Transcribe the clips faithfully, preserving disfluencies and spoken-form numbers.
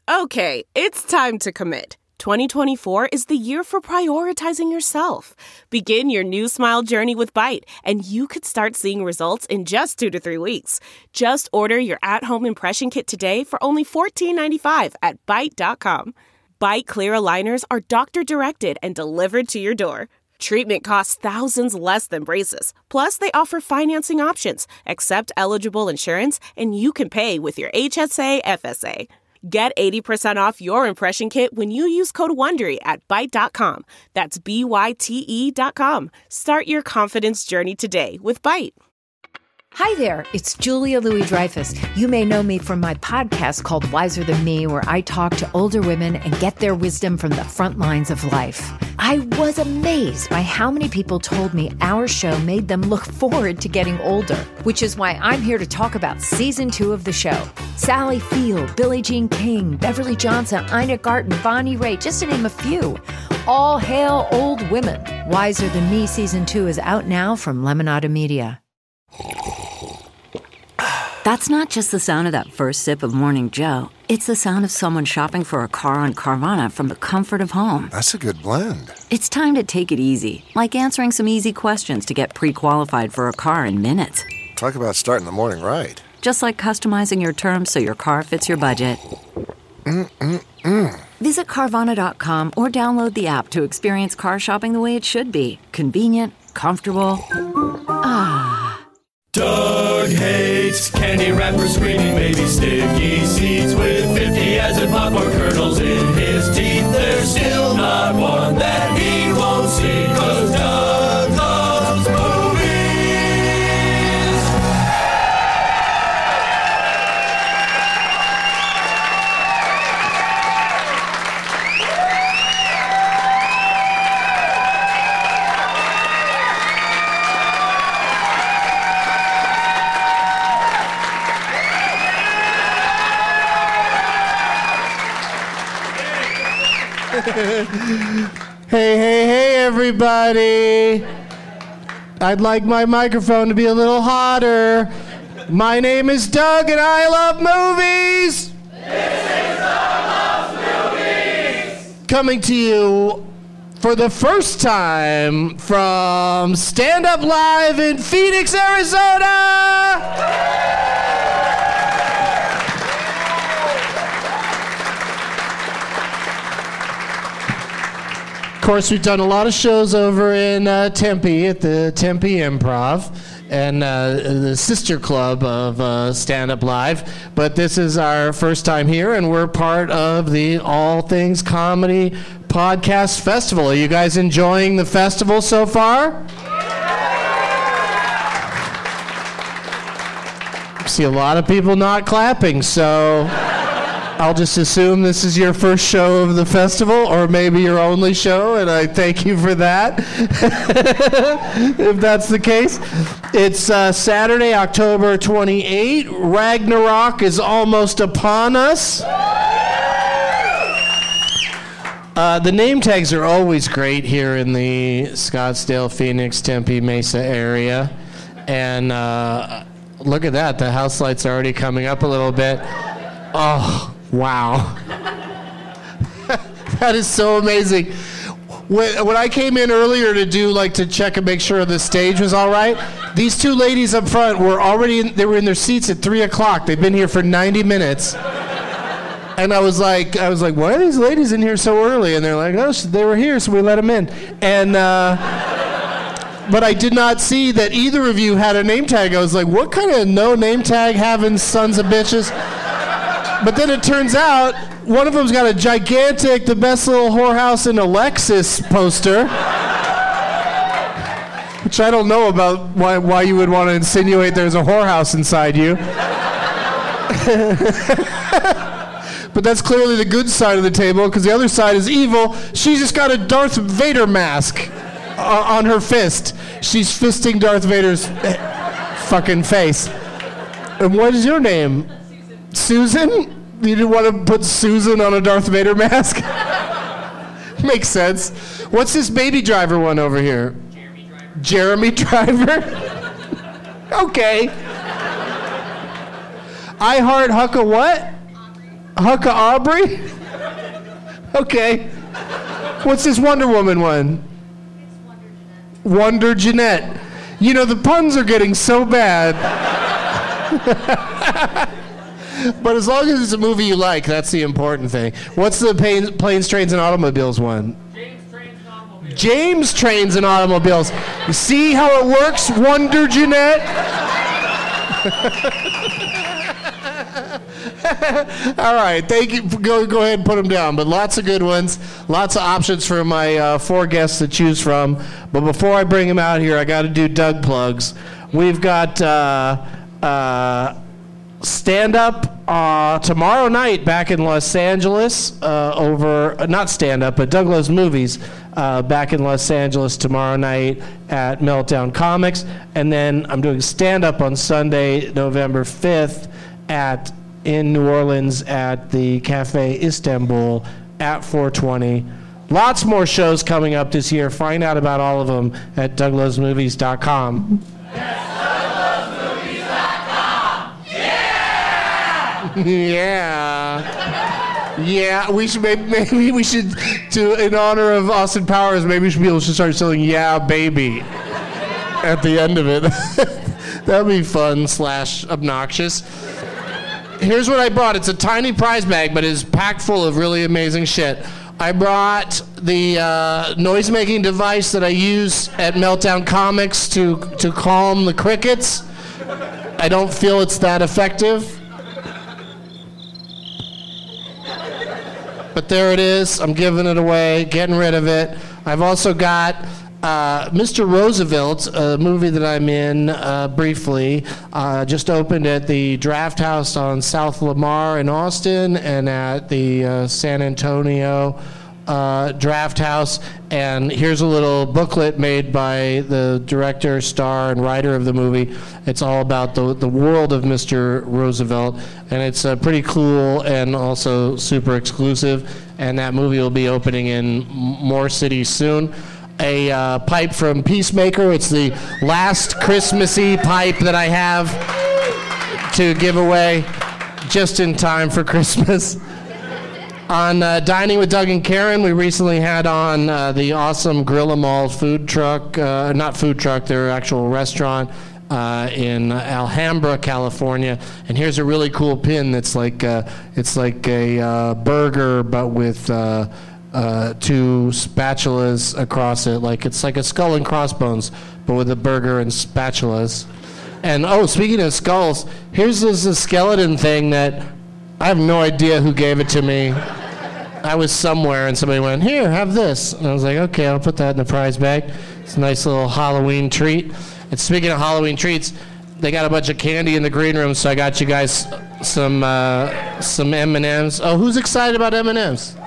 Okay, it's time to commit. twenty twenty-four is the year for prioritizing yourself. Begin your new smile journey with Byte, and you could start seeing results in just two to three weeks. Just order your at-home impression kit today for only fourteen ninety-five at byte dot com. Byte clear aligners are doctor-directed and delivered to your door. Treatment costs thousands less than braces. Plus, they offer financing options, accept eligible insurance, and you can pay with your H S A F S A. Get eighty percent off your impression kit when you use code WONDERY at byte dot com. That's B Y T E dot com. Start your confidence journey today with Byte. Hi there, it's Julia Louis-Dreyfus. You may know me from my podcast called Wiser Than Me, where I talk to older women and get their wisdom from the front lines of life. I was amazed by how many people told me our show made them look forward to getting older, which is why I'm here to talk about season two of the show. Sally Field, Billie Jean King, Beverly Johnson, Ina Garten, Bonnie Raitt, just to name a few. All hail old women. Wiser Than Me season two is out now from Lemonada Media. That's not just the sound of that first sip of Morning Joe. It's the sound of someone shopping for a car on Carvana from the comfort of home. That's a good blend. It's time to take it easy, like answering some easy questions to get pre-qualified for a car in minutes. Talk about starting the morning right. Just like customizing your terms so your car fits your budget. Mm-mm-mm. Visit Carvana dot com or download the app to experience car shopping the way it should be. Convenient, comfortable. Ah. Doug hates candy wrappers, screaming baby sticky seeds with fifty as in popcorn kernels in his teeth. There's still not one that he won't see, 'cause Doug loves movies. Hey, hey, hey, everybody. I'd like my microphone to be a little hotter. My name is Doug, and I love movies. This is Doug Loves Movies. Coming to you for the first time from Stand Up Live in Phoenix, Arizona. Of course, we've done a lot of shows over in uh, Tempe at the Tempe Improv and uh, the sister club of uh, Stand Up Live, but this is our first time here, and we're part of the All Things Comedy Podcast Festival. Are you guys enjoying the festival so far? I see a lot of people not clapping, so I'll just assume this is your first show of the festival, or maybe your only show, and I thank you for that, if that's the case. It's uh, Saturday, October twenty-eighth. Ragnarok is almost upon us. Uh, the name tags are always great here in the Scottsdale, Phoenix, Tempe, Mesa area. And uh, look at that, the house lights are already coming up a little bit. Oh, wow. That is so amazing. When, when I came in earlier to do, like, to check and make sure the stage was all right, these two ladies up front were already, in, they were in their seats at three o'clock. They've been here for ninety minutes. And I was like, I was like, why are these ladies in here so early? And they're like, oh, they were here, so we let them in. And, uh, but I did not see that either of you had a name tag. I was like, what kind of no name tag having sons of bitches? But then it turns out one of them's got a gigantic, the best little whorehouse in Alexis poster, which I don't know about why, why you would want to insinuate there's a whorehouse inside you. But that's clearly the good side of the table, because the other side is evil. She's just got a Darth Vader mask uh, on her fist. She's fisting Darth Vader's fucking face. And what is your name? Susan? You didn't want to put Susan on a Darth Vader mask? Makes sense. What's this Baby Driver one over here? Jeremy Driver. Jeremy Driver? Okay. I Heart Hucka what? Hucka Aubrey? Okay. What's this Wonder Woman one? It's Wonder Jeanette. Wonder Jeanette. You know, the puns are getting so bad. But as long as it's a movie you like, that's the important thing. What's the planes, planes trains, and automobiles one? James Trains and Automobiles. James Trains and Automobiles. You see how it works, Wonder Jeanette? All right, thank you. Go, go ahead and put them down. But lots of good ones, lots of options for my uh, four guests to choose from. But before I bring them out here, I got to do Doug plugs. We've got uh, uh, stand-up uh, tomorrow night back in Los Angeles uh, over, uh, not stand-up, but Doug Loves Movies uh, back in Los Angeles tomorrow night at Meltdown Comics. And then I'm doing stand-up on Sunday, November fifth at in New Orleans at the Cafe Istanbul at four twenty. Lots more shows coming up this year. Find out about all of them at doug loves movies dot com. Yeah. Yeah, we should maybe, maybe we should, to in honor of Austin Powers, maybe we should be able to start selling "Yeah, Baby" at the end of it. That'd be fun slash obnoxious. Here's what I brought. It's a tiny prize bag, but it's packed full of really amazing shit. I brought the uh, noise-making device that I use at Meltdown Comics to to calm the crickets. I don't feel it's that effective. But there it is. I'm giving it away, getting rid of it. I've also got uh, Mister Roosevelt, a movie that I'm in uh, briefly, uh, just opened at the Draft House on South Lamar in Austin and at the uh, San Antonio uh, Draft House. And here's a little booklet made by the director, star, and writer of the movie. It's all about the, the world of Mister Roosevelt. And it's uh, pretty cool and also super exclusive. And that movie will be opening in m- more cities soon. A uh, pipe from Peacemaker. It's the last Christmassy pipe that I have to give away just in time for Christmas. On uh, Dining with Doug and Karen, we recently had on uh, the awesome Grill-A-Mall food truck, uh, not food truck, their actual restaurant uh, in Alhambra, California. And here's a really cool pin that's like uh, it's like a uh, burger, but with uh, uh, two spatulas across it. Like it's like a skull and crossbones, but with a burger and spatulas. And oh, speaking of skulls, here's this, this skeleton thing that I have no idea who gave it to me. I was somewhere and somebody went, "Here, have this." And I was like, okay, I'll put that in the prize bag. It's a nice little Halloween treat. And speaking of Halloween treats, they got a bunch of candy in the green room, so I got you guys some uh, some M and M's. Oh, who's excited about M and M's?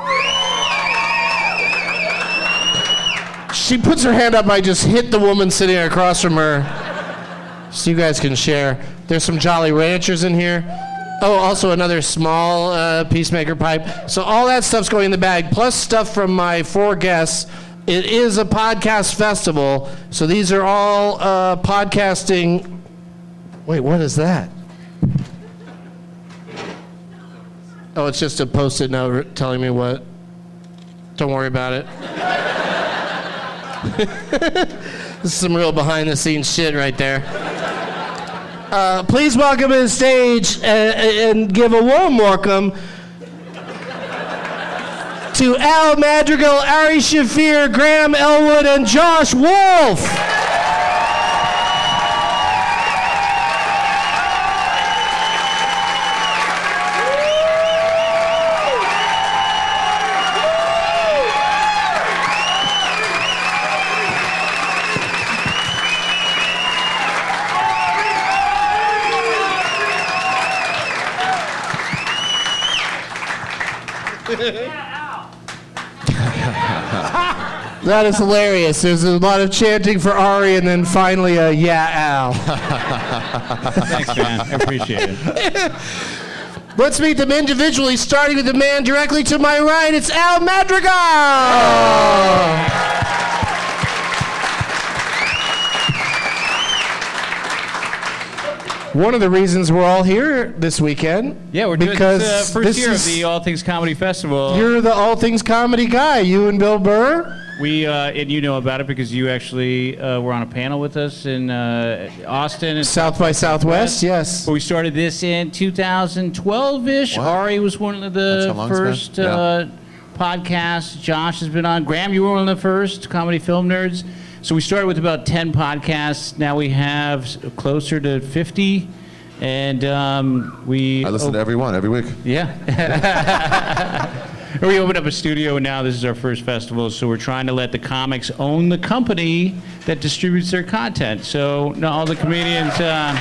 She puts her hand up. I just hit the woman sitting across from her so you guys can share. There's some Jolly Ranchers in here. Oh, also another small uh, Peacemaker pipe. So all that stuff's going in the bag, plus stuff from my four guests. It is a podcast festival, so these are all uh, podcasting. Wait, what is that? Oh, it's just a Post-it note telling me what. Don't worry about it. This is some real behind-the-scenes shit right there. Uh, please welcome to the stage and, and give a warm welcome to Al Madrigal, Ari Shafir, Graham Elwood, and Josh Wolf. That is hilarious. There's a lot of chanting for Ari, and then finally a "Yeah, Al." Thanks, man. I appreciate it. Let's meet them individually, starting with the man directly to my right. It's Al Madrigal. Oh. one of the reasons we're all here this weekend. Yeah, we're doing because this uh, first this year is, of the All Things Comedy Festival. You're the All Things Comedy guy, you and Bill Burr. We uh, and you know about it because you actually uh, were on a panel with us in uh, Austin. And South by Southwest, yes. But we started this in two thousand twelve-ish. What? Ari was one of That's the how long it's first been? Yeah. uh, podcasts. Josh has been on. Graham, you were one of the first Comedy Film Nerds. So we started with about ten podcasts. Now we have s- closer to fifty. And um, we... I listen oh, to every one, every week. Yeah. We opened up a studio, and now this is our first festival, so we're trying to let the comics own the company that distributes their content. So no, all the comedians... Uh,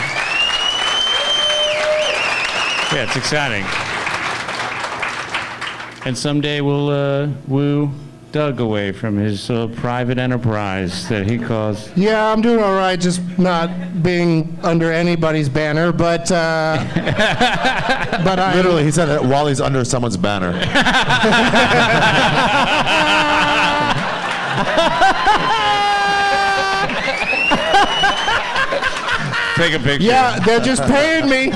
yeah, it's exciting. And someday we'll uh, woo Doug away from his uh, private enterprise that he calls... Yeah, I'm doing all right, just not being under anybody's banner, but uh, but I Literally, he said it while he's under someone's banner. Take a picture. Yeah, they're just paying me.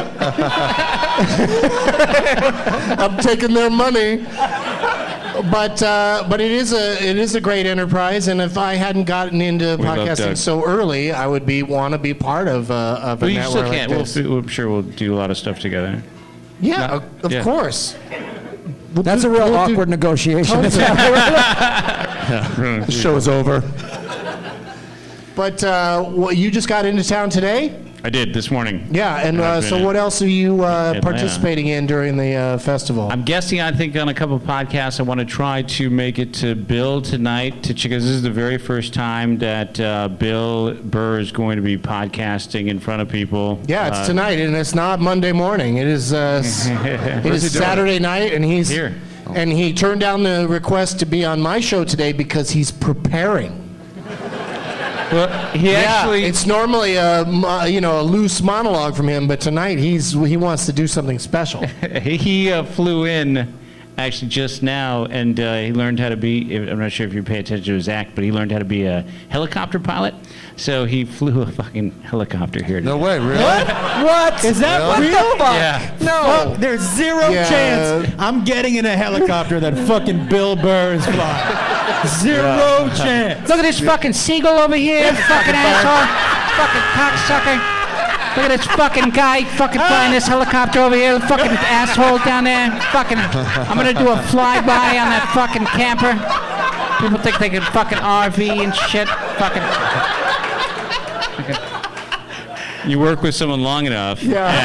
I'm taking their money. But uh, but it is a it is a great enterprise, and if I hadn't gotten into We love podcasting Doug. so early, I would be want to be part of uh, of But a you network still like can't. We'll, this. f- I'm sure we'll do a lot of stuff together. Yeah, Not- of, of yeah. course. That's a real We'll do awkward negotiation. tons of- The show's over. But uh, what, you just got into town today? I did this morning. Yeah, and I've uh, been so in what else are you uh, Atlanta. participating in during the uh, festival? I'm guessing, I think, on a couple of podcasts, I want to try to make it to Bill tonight, to because this is the very first time that uh, Bill Burr is going to be podcasting in front of people. Yeah, it's Uh, tonight, and it's not Monday morning. It is uh, s- it Where's is he doing? Saturday night, and he's Here. and he turned down the request to be on my show today because he's preparing. Well, he actually... yeah, it's normally a mo- you know a loose monologue from him, but tonight he's he wants to do something special. He uh, flew in actually just now, and uh, he learned how to be, I'm not sure if you pay attention to his act, but he learned how to be a helicopter pilot. So he flew a fucking helicopter here. No way, really? What? Is that Really? what the fuck? Yeah. No. Fuck, there's zero Yeah. chance I'm getting in a helicopter that fucking Bill Burr is flying. Zero chance. Look at this fucking seagull over here, fucking asshole, fucking cocksucker. Look at this fucking guy fucking flying this helicopter over here, fucking asshole down there. Fucking, I'm gonna do a flyby on that fucking camper. People think they can fucking R V and shit. Fucking. fucking- You work with someone long enough.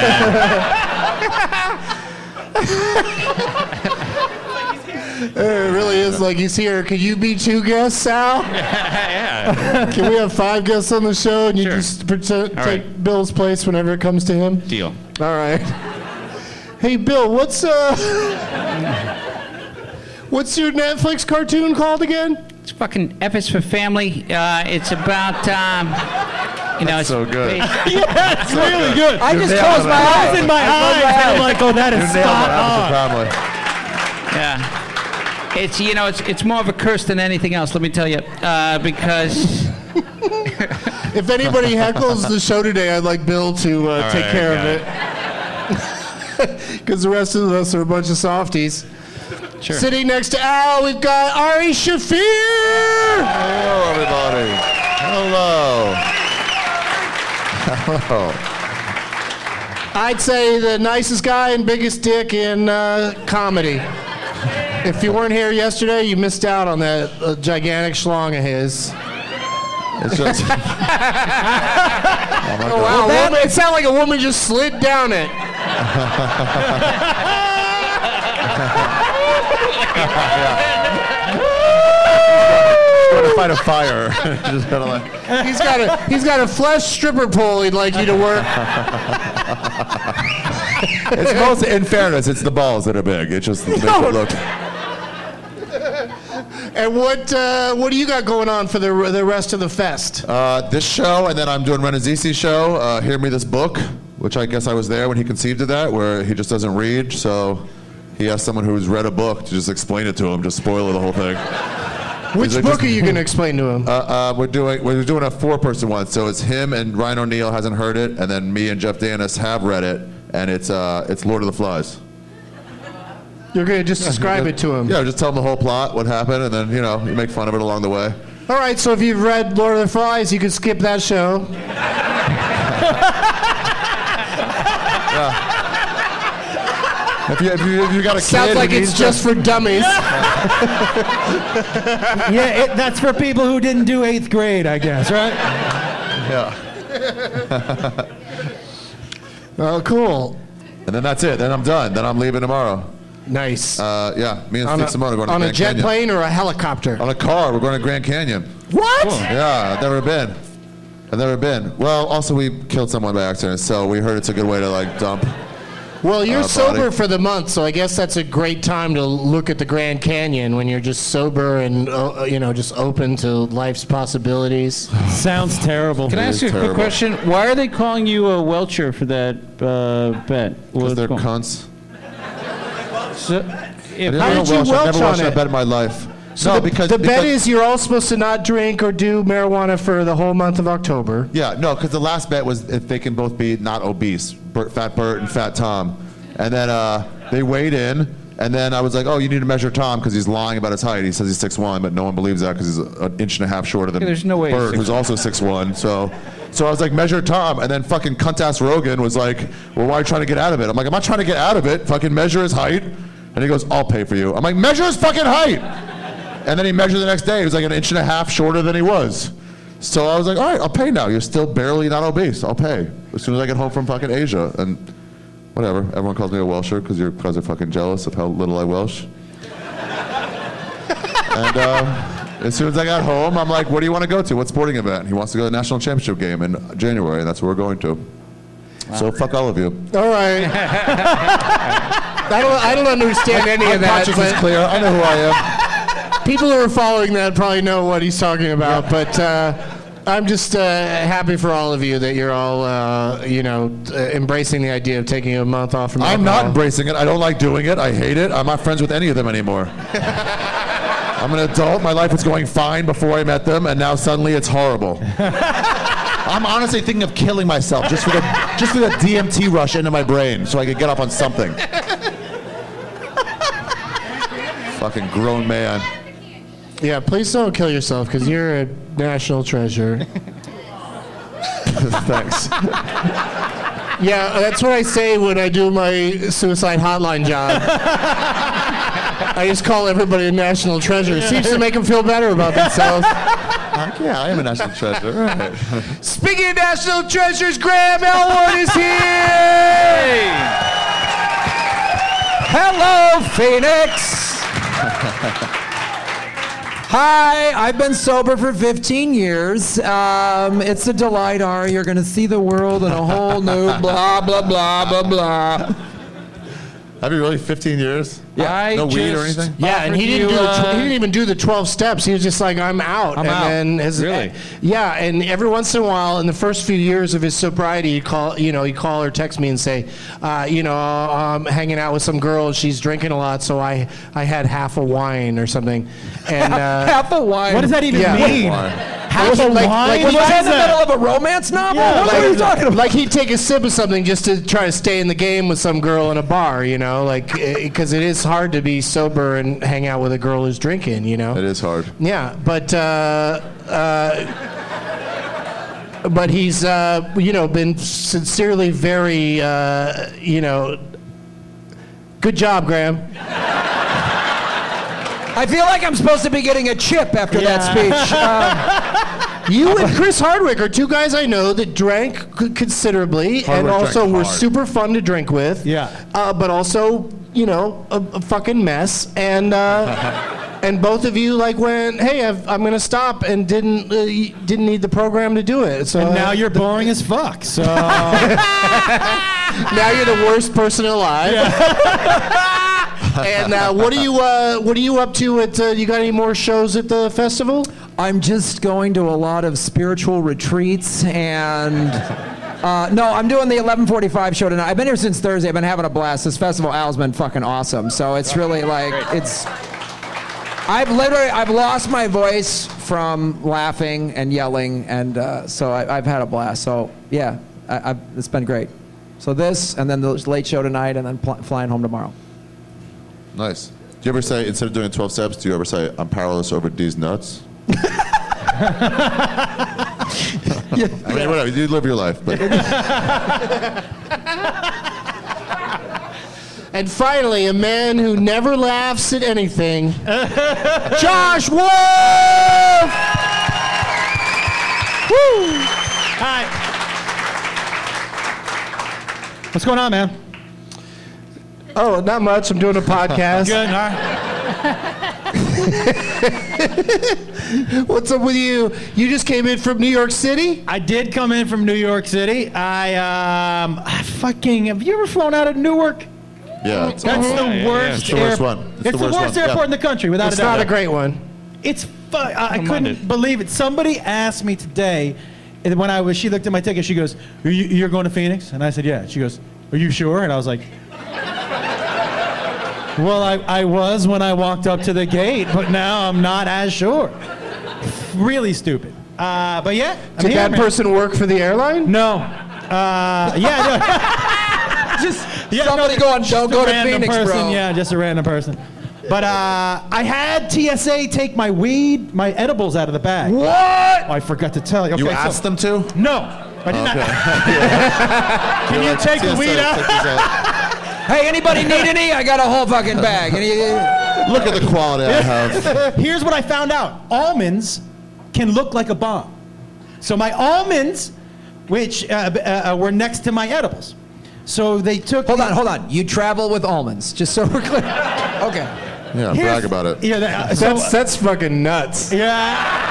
It really is like he's here. Could you be two guests, Sal? Yeah. Can we have five guests on the show and you Sure. just pretend, All take right. Bill's place whenever it comes to him? Deal. All right. Hey, Bill, what's uh, what's your Netflix cartoon called again? It's fucking F is for Family. Uh, it's about, um, you know, it's so good. based- Yeah, it's really good. I just nailed closed it. my I eyes. was in my I closed eyes, my and I'm eyes. like, oh, that is You nailed it, spot Adams on. family. Yeah. It's, you know, it's it's more of a curse than anything else, let me tell you. Uh, because, If anybody heckles the show today, I'd like Bill to uh, All take right, care got of it. Because the rest of us are a bunch of softies. sure. Sitting next to Al, we've got Ari Shafir. Hello, everybody. Hello. Hello. I'd say the nicest guy and biggest dick in uh, comedy. If you weren't here yesterday, you missed out on that uh, gigantic schlong of his. It's just. Oh, wow, that- woman, it sounded like a woman just slid down it. Going to fight a fire. Just kinda like, He's got a he's got a flesh stripper pole he'd like you to work. it's mostly, in fairness, it's the balls that are big. It just makes it look. And what uh, what do you got going on for the the rest of the fest? Uh, this show, and then I'm doing Renazisi's show, uh, Hear Me This Book, which I guess I was there when he conceived of that, where he just doesn't read, so he asked someone who's read a book to just explain it to him, just spoil the whole thing. Which He's like, book just- are you going to explain to him? Uh, uh, we're doing we're doing a four-person one, so it's him and Ryan O'Neal hasn't heard it, and then me and Jeff Danis have read it, and it's uh, it's Lord of the Flies. You're going to just describe it to him. Yeah, just tell him the whole plot, what happened, and then you know you make fun of it along the way. All right, so if you've read Lord of the Flies, you can skip that show. Yeah. If you, if you, if you got a Sounds kid like who it's needs just to- for dummies. Yeah, it, that's for people who didn't do eighth grade, I guess, right? Yeah. Oh, cool. And then that's it. Then I'm done. Then I'm leaving tomorrow. Nice. Uh, yeah, me and On Steve a, Simone are going to on Grand a jet Canyon. plane or a helicopter? On a car. We're going to Grand Canyon. What? Cool. Yeah, I've never been. I've never been. Well, also we killed someone by accident, so we heard it's a good way to like dump. Well, you're uh, sober body. for the month, so I guess that's a great time to look at the Grand Canyon when you're just sober and uh, you know just open to life's possibilities. Sounds terrible. Can I ask you a quick question? Why are they calling you a Welcher for that uh, bet? Because they're cunts. So, I if, didn't How know did you Welsh. I've Welch never on watched a it? bet in my life. So no, the, because the bet because- is you're all supposed to not drink or do marijuana for the whole month of October. Yeah, no, because the last bet was if they can both be not obese, Bert, Fat Bert and Fat Tom. And then uh, they weighed in, and then I was like, oh, you need to measure Tom because he's lying about his height. He says he's six one, but no one believes that because he's an inch and a half shorter than Yeah, there's no way he's Bert, six who's also six one. So, so I was like, measure Tom. And then fucking cunt-ass Rogan was like, well, why are you trying to get out of it? I'm like, I'm not trying to get out of it. Fucking measure his height. And he goes, I'll pay for you. I'm like, measure his fucking height. And then he measured the next day. He was like an inch and a half shorter than he was. So I was like, all right, I'll pay now. You're still barely not obese. I'll pay as soon as I get home from fucking Asia. And whatever. Everyone calls me a Welsher because you're because they're fucking jealous of how little I Welsh. And uh, as soon as I got home, I'm like, what do you want to go to? What sporting event? He wants to go to the national championship game in January, and that's where we're going to. So fuck all of you. All right. I don't. I don't understand any My of that. conscience is but clear. I know who I am. people who are following that probably know what he's talking about. But uh, I'm just uh, happy for all of you that you're all, uh, you know, uh, embracing the idea of taking a month off from I'm not alcohol. embracing it. I don't like doing it. I hate it. I'm not friends with any of them anymore. I'm an adult. My life was going fine before I met them, and now suddenly it's horrible. I'm honestly thinking of killing myself just for the just for the D M T rush into my brain, so I could get up on something. Fucking grown man. Yeah, please don't kill yourself because you're a national treasure. Thanks. Yeah, that's what I say when I do my suicide hotline job. I just call everybody a national treasure. It seems to make them feel better about themselves. Like, yeah, I am a national treasure. Right. Speaking of national treasures, Graham Elwood is here! Hello, Phoenix! Hi, I've been sober for fifteen years. Um, it's a delight, Ari. You're going to see the world in a whole new blah, blah, blah, blah, blah. Have you really fifteen years? Yeah. I No weed or just anything? Yeah, and he offered didn't you, do the tw- uh, he didn't even do the twelve steps. He was just like, I'm out. I'm and out. Then his, Really? Yeah, and every once in a while, in the first few years of his sobriety, he'd call, you know, he'd call or text me and say, uh, you know, I'm hanging out with some girl. She's drinking a lot, so I, I had half a wine or something. And uh, Half a wine. What does that even Yeah. mean? Half a like- wine? like- Was what that in is the that? middle of a romance novel? Yeah, what like, are you talking about? like he'd take a sip of something just to try to stay in the game with some girl in a bar, you know, like because it is hard to be sober and hang out with a girl who's drinking, you know. It is hard. Yeah, but uh, uh, but he's uh, you know been sincerely very uh, you know. Good job, Graham. I feel like I'm supposed to be getting a chip after that speech. Uh, You and Chris Hardwick are two guys I know that drank c- considerably Hardwick and also drank were hard. super fun to drink with. Yeah. Uh, but also, you know, a, a fucking mess. And uh, and both of you like went, hey, I've, I'm gonna stop, and didn't uh, y- didn't need the program to do it. So And now uh, you're boring as fuck. So now you're the worst person alive. And uh, what are you uh, what are you up to at? Uh, you got any more shows at the festival? I'm just going to a lot of spiritual retreats and. Uh, no, I'm doing the eleven forty-five show tonight. I've been here since Thursday. I've been having a blast. This festival, Al's been fucking awesome. So it's really like, it's... I've literally, I've lost my voice from laughing and yelling, and uh, so I, I've had a blast. So yeah, I, I've, it's been great. So this, and then the late show tonight, and then pl- flying home tomorrow. Nice. Do you ever say, instead of doing twelve steps, do you ever say, I'm powerless over D's nuts? Yeah. I mean, whatever. You live your life, but. And finally, a man who never laughs at anything, Josh Wolf! Woo! Hi. What's going on, man? Oh, not much. I'm doing a podcast. Good, all right. What's up with you? You just came in from New York City? I did come in from New York City. I, um, I fucking, have you ever flown out of Newark? Yeah. It's That's awful. the Yeah, yeah, worst. It's the worst air- one. It's, it's the, the worst, worst airport yeah. in the country, without it's a doubt. It's not a great one. It's fu- I, I couldn't believe it. Somebody asked me today, and when I was, she looked at my ticket. She goes, Are you, "You're going to Phoenix?" And I said, "Yeah." She goes, "Are you sure?" And I was like, "Well, I, I was when I walked up to the gate, but now I'm not as sure." Really stupid. Uh, but yeah. I'm Did here, that man. person work for the airline? No. Uh, yeah. No. Just Yeah, somebody no, going, just don't a go to random Phoenix, person. bro. Yeah, just a random person. But uh, I had T S A take my weed, my edibles out of the bag. What? Oh, I forgot to tell you. Okay, You so- asked them to? No, I did not. Can you take the weed out? Hey, anybody need any? I got a whole fucking bag. Any, Look at the quality I have. Here's what I found out. Almonds can look like a bomb. So my almonds, which uh, uh, were next to my edibles. So they took... hold on, hold on. You travel with almonds, just so we're clear. Okay. Yeah, Here's- brag about it. Yeah, that, uh, so, That's, that's fucking nuts. yeah.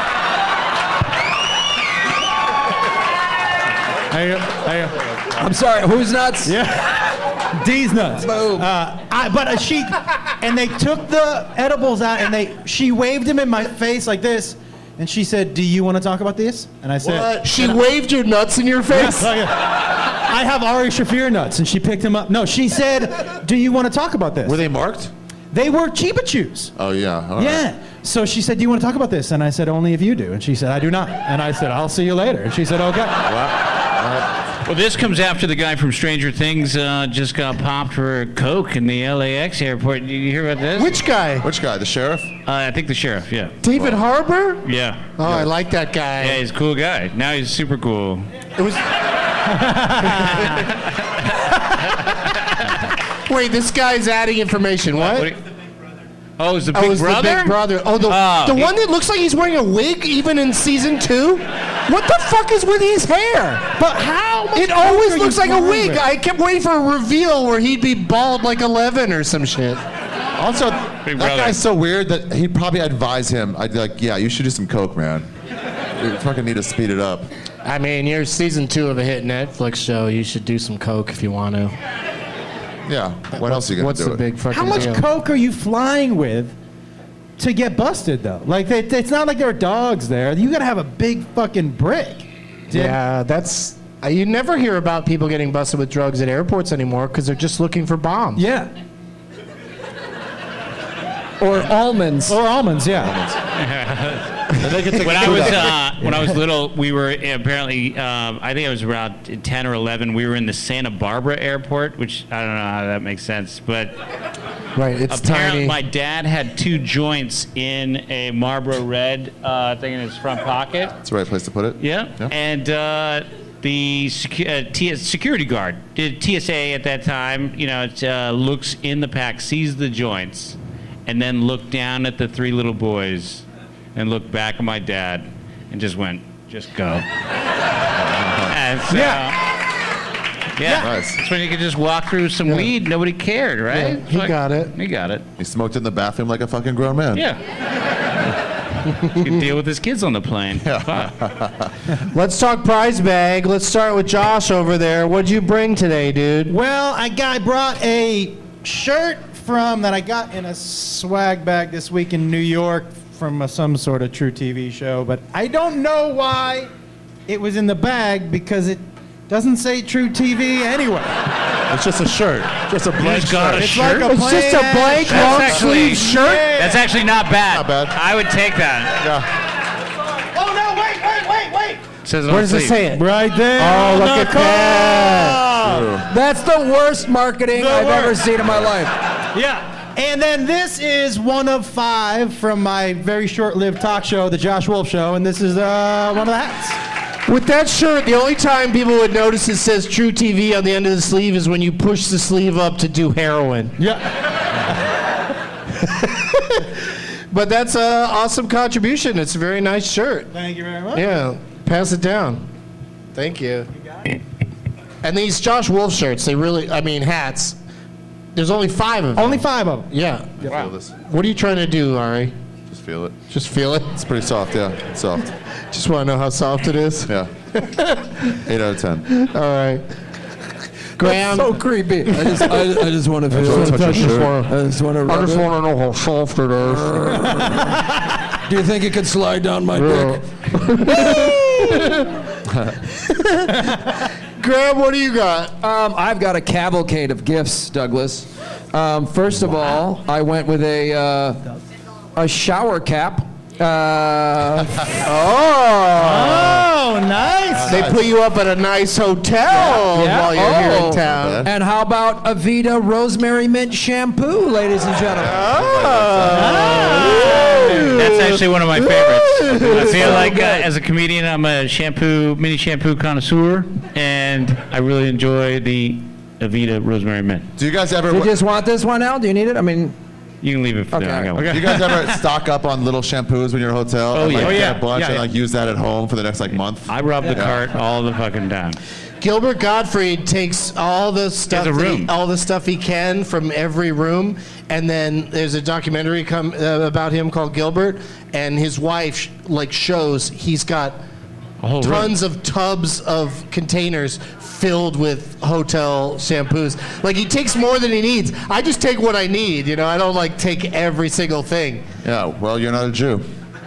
There you go. There you go. I'm sorry, who's nuts? Yeah. D's nuts. Boom. Uh, I, but uh, she, and they took the edibles out, and they, she waved them in my face like this, and she said, "Do you want to talk about this?" And I said, What? She waved your nuts in your face? Yeah, yeah. I have Ari Shafir nuts, and she picked them up. No, she said, "Do you want to talk about this?" Were they marked? They were Chiba Chews. Oh, yeah. All right. Yeah. So she said, "Do you want to talk about this?" And I said, "Only if you do." And she said, "I do not." And I said, "I'll see you later." And she said, "Okay." Well, this comes after the guy from Stranger Things uh, just got popped for coke in the L A X airport. Did you hear about this? Which guy? Which guy? The sheriff? Uh, I think the sheriff, yeah. David Harbour? Yeah. Oh, I like that guy. Yeah, he's a cool guy. Now he's super cool. It was. Wait, this guy's adding information. What? What do you- Oh, it's the Oh, big it's brother? the big brother. Oh, the, Oh, the he- one that looks like he's wearing a wig even in season two? What the fuck is with his hair? But how much It coke always are looks you like a flying wig. with? I kept waiting for a reveal where he'd be bald like eleven or some shit. Also, Big that brother. guy's so weird that he'd probably advise him. I'd be like, yeah, you should do some coke, man. You fucking need to speed it up. I mean, you're season two of a hit Netflix show. You should do some coke if you want to. Yeah. What else are you going What's to do? the it? big fucking How much deal? coke are you flying with to get busted, though? Like, they, it's not like there are dogs there. You got to have a big fucking brick. Yeah, that's. Uh, you never hear about people getting busted with drugs at airports anymore because they're just looking for bombs. Yeah. Or almonds. Or almonds, yeah. when I was uh, when I was little, we were apparently um, I think I was around ten or eleven. We were in the Santa Barbara airport, which I don't know how that makes sense, but Right, it's apparently tiny. my dad had two joints in a Marlboro Red uh, thing in his front pocket. That's the right place to put it. Yeah, Yeah. and uh, the secu- uh, T- security guard, did T S A at that time, you know, it, uh, looks in the pack, sees the joints, and then looked down at the three little boys, and looked back at my dad, and just went, "Just go." And so, Yeah. yeah, Nice. that's when you could just walk through some weed, nobody cared, right? Yeah, he Like- got it. He got it. He smoked in the bathroom like a fucking grown man. Yeah. He could deal with his kids on the plane. Fuck. Let's talk prize bag. Let's start with Josh over there. What'd you bring today, dude? Well, I got I brought a shirt from that I got in a swag bag this week in New York from a, some sort of True T V show, but I don't know why it was in the bag because it doesn't say True T V anyway. It's just a shirt. Just a blank just got shirt. a It's shirt? like a It's just a plain blank ass long That's actually- sleeve shirt. That's actually not bad. Not bad. I would take that. Yeah. Oh no! Wait! Wait! Wait! Wait! It says it Where on does the it sleeve. say it? Right there. Oh, look at that. True. That's the worst marketing The I've ever worst. seen in my life. Yeah. And then this is one of five from my very short-lived talk show, The Josh Wolf Show, and this is uh, one of the hats. With that shirt, the only time people would notice it says True T V on the end of the sleeve is when you push the sleeve up to do heroin. Yeah. But that's an awesome contribution. It's a very nice shirt. Thank you very much. Yeah, pass it down. Thank you. And these Josh Wolf shirts, they really, I mean, hats. There's only five of them. Only five of them. Yeah. Feel this. What are you trying to do, Ari? Just feel it. Just feel it? It's pretty soft, yeah. It's soft. Just want to know how soft it is? Yeah. Eight out of ten. All right. Graham. So creepy. I just, I, I just want to I just feel wanna it. touch your shirt. I just want to I rub just it. want to know how soft it is. Do you think it could slide down my dick? Graham, what do you got? Um, I've got a cavalcade of gifts, Douglas. Um, first of all, I went with a uh, a shower cap. Uh, Oh, Oh, nice. they put you up at a nice hotel Yeah. while you're here Oh. in town. and how about Avita Rosemary Mint Shampoo, ladies and gentlemen? That's actually one of my favorites. I feel like uh, as a comedian, I'm a shampoo, mini shampoo connoisseur, and I really enjoy the Avita Rosemary Mint. Do you guys ever? Do you just want this one, Al? Do you need it? I mean, You can leave it for Okay. there. I got one. Do you guys ever stock up on little shampoos when you're in a hotel? Oh, and, like, yeah. Oh, get yeah. a bunch Yeah, and yeah. like use that at home for the next like month? I rub the Yeah. cart all the fucking time. Gilbert Gottfried takes all the stuff, a that he, room. all the stuff he can from every room, and then there's a documentary come uh, about him called Gilbert, and his wife sh- like shows he's got A whole room. tons of tubs of containers filled with hotel shampoos. Like he takes more than he needs. I just take what I need, you know. I don't like take every single thing. Yeah. Well, you're not a Jew.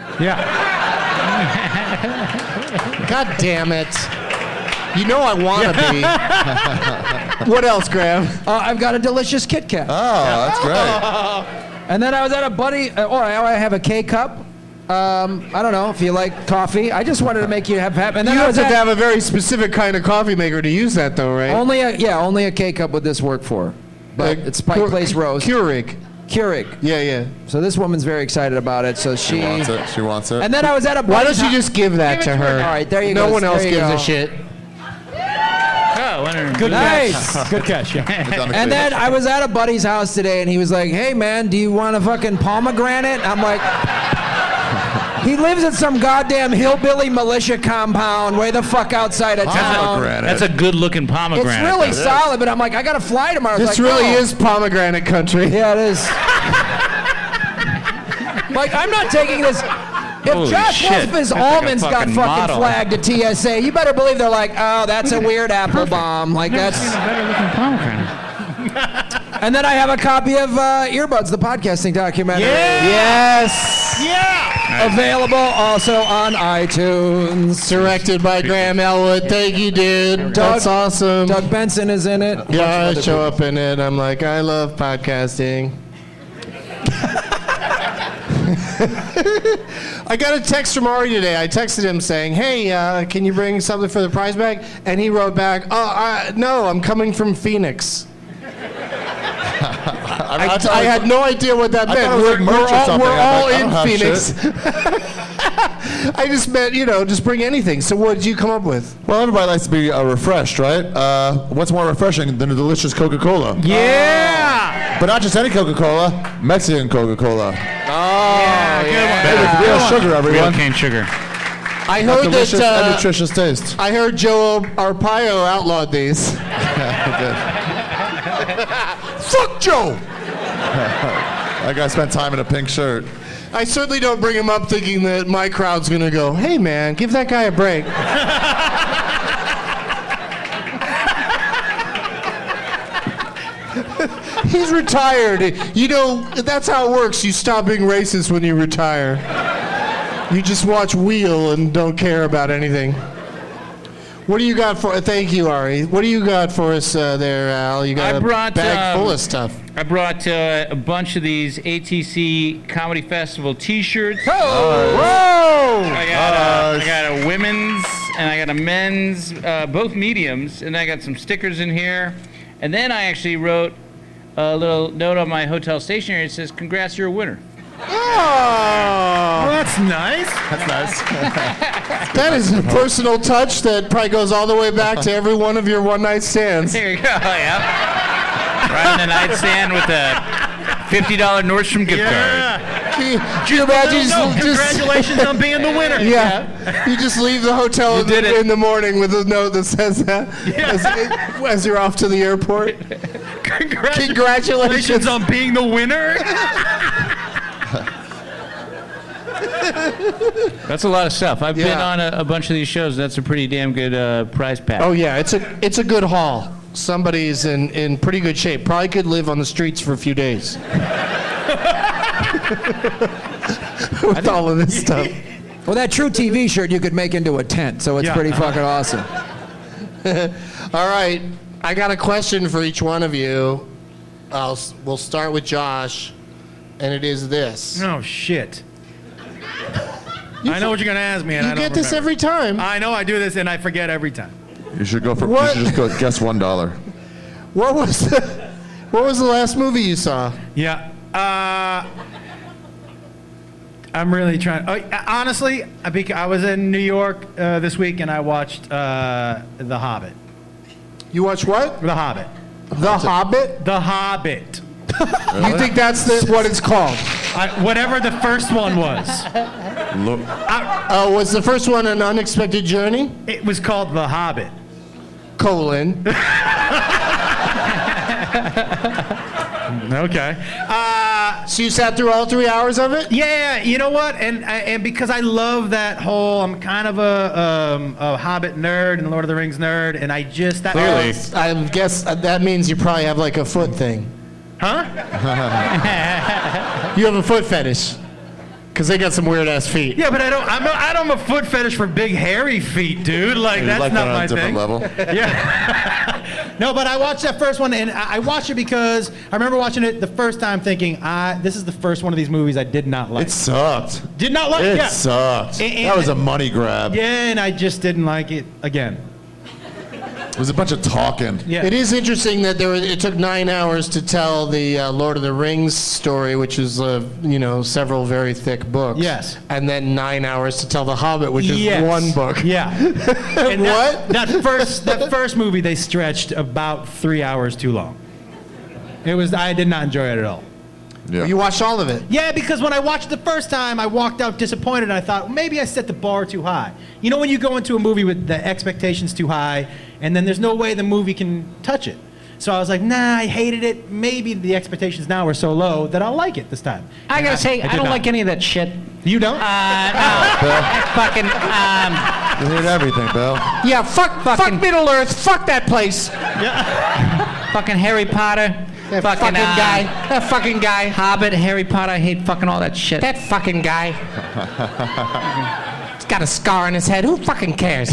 God damn it. You know I want to be. What else, Graham? uh, I've got a delicious Kit Kat. Oh, that's great. And then I was at a buddy. Uh, oh, I I have a K cup. Um, I don't know if you like coffee. I just wanted to make you have happy. And then You I have was to at- have a very specific kind of coffee maker to use that, though, right? only a yeah, only a K cup would this work for. But Uh, it's Pike Keur- Place Roast. Keurig. Keurig. Yeah, yeah. So this woman's very excited about it. So she. She wants it. She wants it. And then I was at a. Why don't buddy's you hou- just give that Give it to her? All right, there you no go. No one else There you gives go. a shit. Oh, Leonard. Good Nice. catch. Good catch. Yeah. And then I was at a buddy's house today, and he was like, "Hey man, do you want a fucking pomegranate?" I'm like. He lives in some goddamn hillbilly militia compound way the fuck outside of town. Pomegranate. That's a good-looking It's pomegranate. really though. solid, but I'm like, I gotta fly tomorrow. It's This like, really oh. is pomegranate country. Yeah, it is. Like, I'm not taking this. If Holy Josh shit. Wolf's That's like a almonds got fucking fucking model. flagged at T S A, you better believe they're like, oh, that's a weird apple bomb. Like, that's. Better-looking pomegranate. And then I have a copy of uh, Earbuds, the podcasting documentary. Yes. Yeah. Available also on iTunes. Directed by Graham Elwood. Thank you, dude. That's awesome. Doug Benson is in it. Yeah, I show up in it. I'm like, I love podcasting. I got a text from Ari today. I texted him saying, hey, uh, can you bring something for the prize bag? And he wrote back, oh, uh, no, I'm coming from Phoenix. I, I, thought I it was- had no idea what that I meant. thought it was We're, like merch we're or all, something. we're I'm all like, I in don't have Phoenix. I just meant, you know, just bring anything. So what did you come up with? Well, everybody likes to be uh, refreshed, right? Uh, what's more refreshing than a delicious Coca-Cola? Yeah. But not just any Coca-Cola, Mexican Coca-Cola. Oh, yeah. Made with real sugar, Real everyone. cane sugar. I Got heard delicious that. and Uh, nutritious taste. I heard Joe Arpaio outlawed these. Fuck Joe! That guy spent time in a pink shirt. I certainly don't bring him up thinking that my crowd's gonna go, hey man, give that guy a break. He's retired. You know, that's how it works. You stop being racist when you retire. You just watch Wheel and don't care about anything. What do you got for? Thank you, Ari. What do you got for us uh, there, Al? You got I a brought, bag um, full of stuff. I brought uh, a bunch of these A T C Comedy Festival T-shirts. Oh! Whoa! I got, a, I got a women's and I got a men's, uh, both mediums, and I got some stickers in here. And then I actually wrote a little note on my hotel stationery that says, "Congrats, you're a winner." Oh, well, that's nice. That's nice. That is a personal touch that probably goes all the way back to every one of your one-night stands. There you go. Yeah. Right on the nightstand with a fifty dollar Nordstrom gift Yeah. card. Can you, can you imagine No, just- congratulations on being the winner. Yeah. You just leave the hotel in did the, it. in the morning with a note that says that as, as you're off to the airport. Congratulations, Congratulations. on being the winner. That's a lot of stuff. I've been Yeah. on a, a bunch of these shows. That's a pretty damn good uh, prize pack. Oh yeah, it's a it's a good haul. Somebody's in, in pretty good shape. Probably could live on the streets for a few days. With all of this stuff. Well, that True T V shirt you could make into a tent, so it's Yeah. pretty fucking awesome. All right, I got a question for each one of you. I'll s- we'll start with Josh, and it is this. Oh shit. I know what you're gonna ask me, and You I don't get this remember. every time. I know I do this, and I forget every time. You should go for. What? You should just go guess one dollar. What was the What was the last movie you saw? Yeah. Uh, I'm really trying. Oh, honestly, I, bec- I was in New York uh, this week, and I watched uh, The Hobbit. You watch what? The Hobbit. The Hobbit? The Hobbit. You think that's the, what it's called? I, whatever the first one was. Look. Oh, was the first one An Unexpected Journey? It was called The Hobbit. Colon. Okay. Uh, so you sat through all three hours of it? Yeah, you know what? And and because I love that whole, I'm kind of a, um, a Hobbit nerd and Lord of the Rings nerd, and I just that Clearly. I guess that means you probably have like a foot thing. Huh? You have a foot fetish. Because they got some weird ass feet. Yeah, but I don't. I'm. A, I don't have a foot fetish for big hairy feet, dude. Like You that's like not that on my a different thing. level? Yeah. No, but I watched that first one, and I I watched it because I remember watching it the first time, thinking, "I this is the first one of these movies I did not like." It sucked. Did not like. It yeah. sucked. And- and- that was a money grab. Yeah, and I just didn't like it again. It was a bunch of talking. Yeah. It is interesting that there was, it took nine hours to tell the uh, Lord of the Rings story, which is uh, you know several very thick books. Yes. And then nine hours to tell The Hobbit, which is Yes. one book. Yeah. And What? That, that first that first movie they stretched about three hours too long. It was I did not enjoy it at all. Yeah. You watched all of it. Yeah, because when I watched it the first time, I walked out disappointed. And I thought, well, maybe I set the bar too high. You know, when you go into a movie with the expectations too high, and then there's no way the movie can touch it. So I was like, nah, I hated it. Maybe the expectations now are so low that I'll like it this time. I And gotta say, I, did don't not. like any of that shit. You don't? Uh, no. Fucking, um, You hate everything, Bill. Yeah, fuck, Fucking- fuck Middle Earth, fuck that place. fucking Harry Potter. That fucking, fucking uh, guy. That fucking guy. Hobbit, Harry Potter. I hate fucking all that shit. That fucking guy. He's got a scar on his head. Who fucking cares?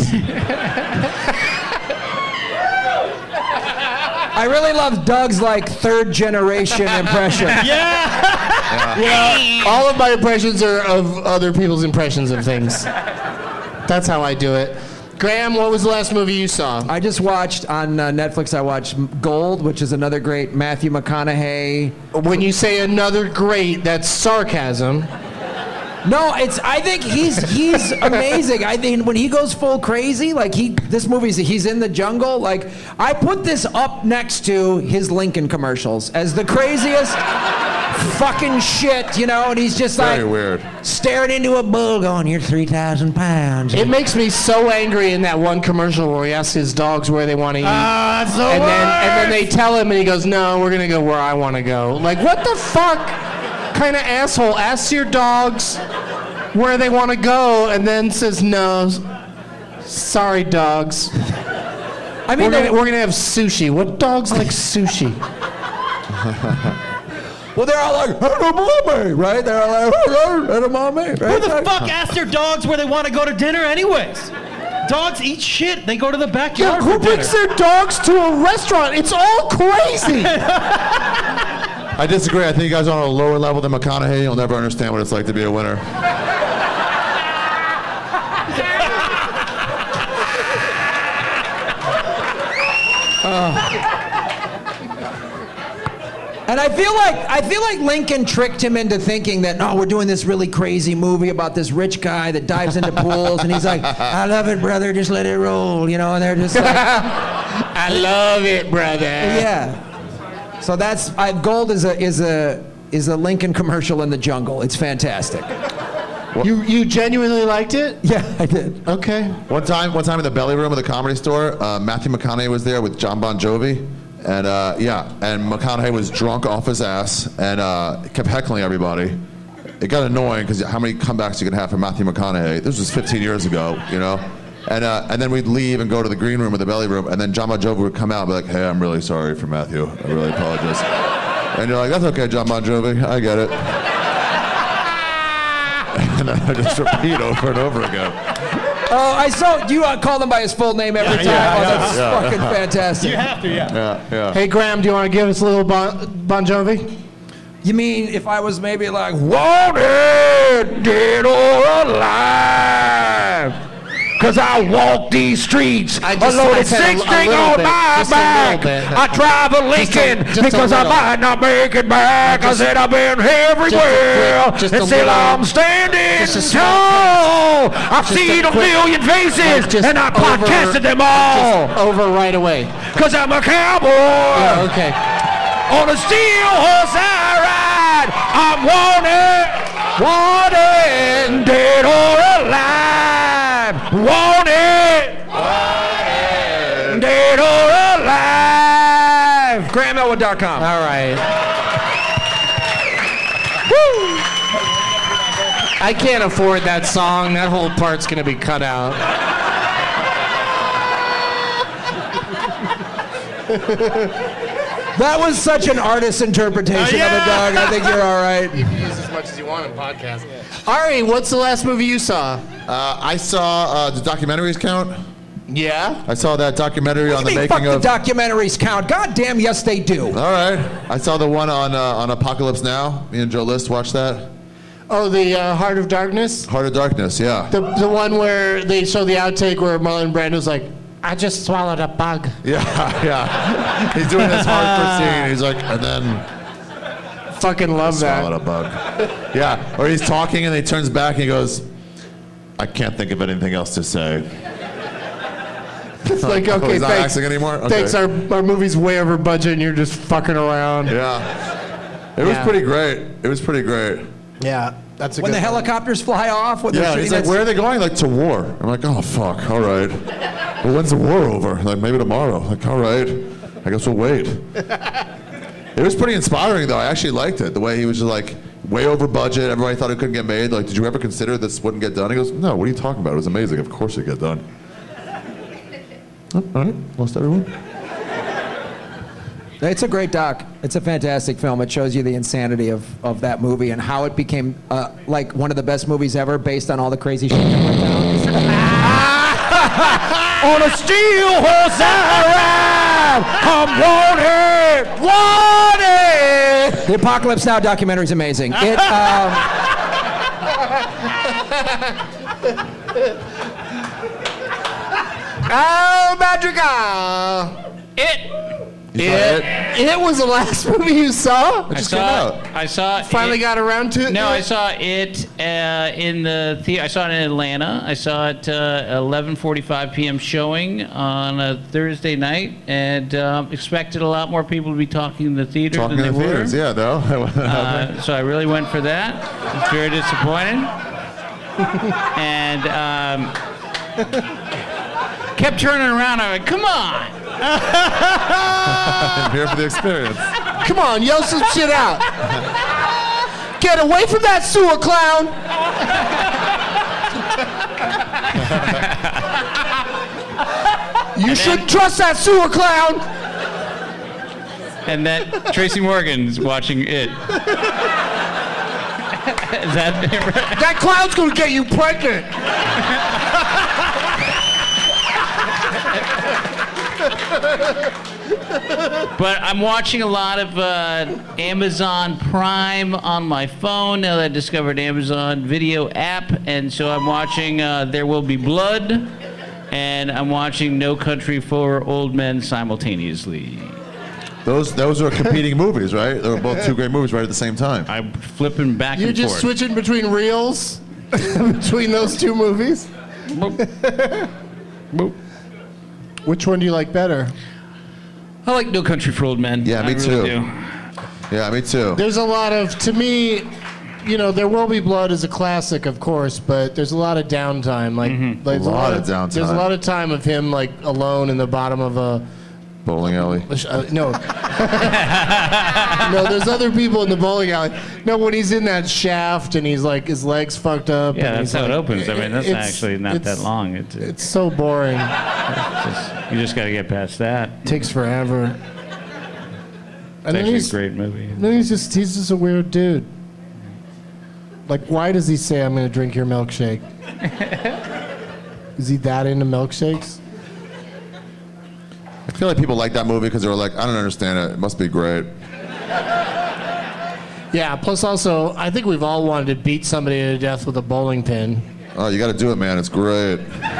I really love Doug's like third generation impression. Yeah. You know, all of my impressions are of other people's impressions of things. That's how I do it. Graham, what was the last movie you saw? I just watched on uh, Netflix. I watched Gold, which is another great Matthew McConaughey. When you say another great, that's sarcasm. No, it's. I think he's he's amazing. I think when he goes full crazy, like he this movie's he's in the jungle. Like I put this up next to his Lincoln commercials as the craziest fucking shit, you know. And he's just Very like weird. staring into a bull, going, "You're three thousand pounds." It makes me so angry in that one commercial where he asks his dogs where they want to eat. Ah, that's so and then worst. and then they tell him and he goes, "No, we're gonna go where I want to go." Like, what the fuck kind of asshole asks your dogs where they want to go and then says no? Sorry, dogs. I mean, we're gonna, they- we're gonna have sushi. What dogs like sushi? well, they're all like edamame, right? They're all like edamame, right? Who the fuck asked their dogs where they want to go to dinner anyways? Dogs eat shit. They go to the Yeah, backyard who for dinner. brings their dogs to a restaurant? It's all crazy. I disagree. I think you guys are on a lower level than McConaughey. You'll never understand what it's like to be a winner. And I feel like I feel like Lincoln tricked him into thinking that, no, we're doing this really crazy movie about this rich guy that dives into pools, and he's like, I love it, brother, just let it roll, you know, and they're just like, I love it, brother. yeah. So that's I, Gold is a is a is a Lincoln commercial in the jungle. It's fantastic. You you genuinely liked it? Yeah, I did. Okay. One time, one time in the belly room of the Comedy Store, uh, Matthew McConaughey was there with John Bon Jovi. And uh, yeah, and McConaughey was drunk off his ass and uh, kept heckling everybody. It got annoying because how many comebacks you can have from Matthew McConaughey? This was fifteen years ago, you know. And uh, and then we'd leave and go to the green room or the belly room, and then John Bon Jovi would come out and be like, "Hey, I'm really sorry for Matthew. I really apologize." And you're like, "That's okay, John Bon Jovi. I get it." And then I just repeat over and over again. Oh, I saw you uh, call him by his full name every Yeah, time. yeah, oh, yeah, that's yeah. fucking fantastic. You have to, yeah. Yeah, yeah. Hey, Graham, do you want to give us a little Bon, bon Jovi? You mean if I was maybe like, wanted, dead or alive? Cause I walk these streets, I just- a loaded I said a- six a string little on bit, my just a back. little bit. I drive a Lincoln just a because I little. might not make it back. Just- I said I've been everywhere, quick- just a and still little- I'm standing just a small- tall. I've Just a seen a quick- million faces, like, just and I over- podcasted them all. Just over right away. Cause I'm a cowboy. Yeah, okay. On a steel horse I ride. I'm wanted, wanted, dead or alive. Wanted, wanted, dead or alive. Graham Elwood dot com. All right. Woo! I can't afford that song. That whole part's going to be cut out. That was such an artist's interpretation Uh, of a dog. I think you're all right. You can use as much as you want in podcasts. Ari, what's the last movie you saw? Uh, I saw uh, the documentaries count. Yeah? I saw that documentary What on do the you mean, fuck making of. the documentaries count? God damn, yes they do. All right, I saw the one on uh, on Apocalypse Now. Me and Joe List watched that. Oh, the uh, Heart of Darkness? Heart of Darkness, yeah. The the one where they show the outtake where Marlon Brando's like, I just swallowed a bug. Yeah, yeah. He's doing this hardcore scene. He's like, and then Fucking love that. swallowed a bug. Yeah, or he's talking and he turns back and he goes, I can't think of anything else to say. It's like, Oh, okay, he's not thanks. acting anymore? Okay. Thanks, our, our movie's way over budget and you're just fucking around. Yeah. It was Yeah. pretty great. It was pretty great. Yeah, that's a When good the one. helicopters fly off. When they're Yeah, shooting he's like, that- where are they going? Like, to war. I'm like, oh, fuck, all right. Well, when's the war over? Like, maybe tomorrow. Like, all right. I guess we'll wait. It was pretty inspiring, though. I actually liked it. The way he was just like, way over budget. Everybody thought it couldn't get made. Like, did you ever consider this wouldn't get done? He goes, no, what are you talking about? It was amazing. Of course it'd get done. Oh, all right, lost everyone. It's a great doc. It's a fantastic film. It shows you the insanity of, of that movie and how it became uh, like one of the best movies ever based on all the crazy shit that went down. On a steel horse I ride. I'm wanted, wanted. The Apocalypse Now documentary is amazing. It, um, Oh, Madrigal! It. It, it was the last movie you saw? I saw. I saw. Finally it. got around to it? No, I saw it uh, in the theater. I saw it in Atlanta. I saw it uh, eleven forty-five p.m. showing on a Thursday night, and um, expected a lot more people to be talking in the theater Talking than in they the were. theaters, yeah, though. Uh, so I really went for that. It's very disappointing. And um, kept turning around. I went, come on. I'm here for the experience. Come on, yell some shit out. Get away from that sewer clown. You shouldn't trust that sewer clown. And then Tracy Morgan's watching it. Is that That clown's gonna get you pregnant. But I'm watching a lot of uh, Amazon Prime on my phone now that I discovered Amazon Video app, and so I'm watching uh, There Will Be Blood, and I'm watching No Country for Old Men simultaneously. Those those are competing movies, right? They were both two great movies right at the same time. I'm flipping back You're and just forth. switching between reels between those two movies? Which one do you like better? I like No Country for Old Men. Yeah, me I really too. do. Yeah, me too. There's a lot of, to me, you know, There Will Be Blood is a classic, of course, but there's a lot of downtime. Like, Mm-hmm. like A lot of downtime. There's a lot of time of him like alone in the bottom of a bowling alley. Uh, no, no. There's other people in the bowling alley. No, when he's in that shaft and he's like his legs fucked up. Yeah, and that's he's how it like- opens. I mean, that's it's- actually not it's- that long. It's, It's so boring. just, you just got to get past that. Takes forever. It's then actually a he's- great movie. Then he's just he's just a weird dude. Like, why does he say I'm gonna drink your milkshake? Is he that into milkshakes? I feel like people like that movie because they were like, I don't understand it. It must be great. Yeah. Plus, also, I think we've all wanted to beat somebody to death with a bowling pin. Oh, you got to do it, man. It's great.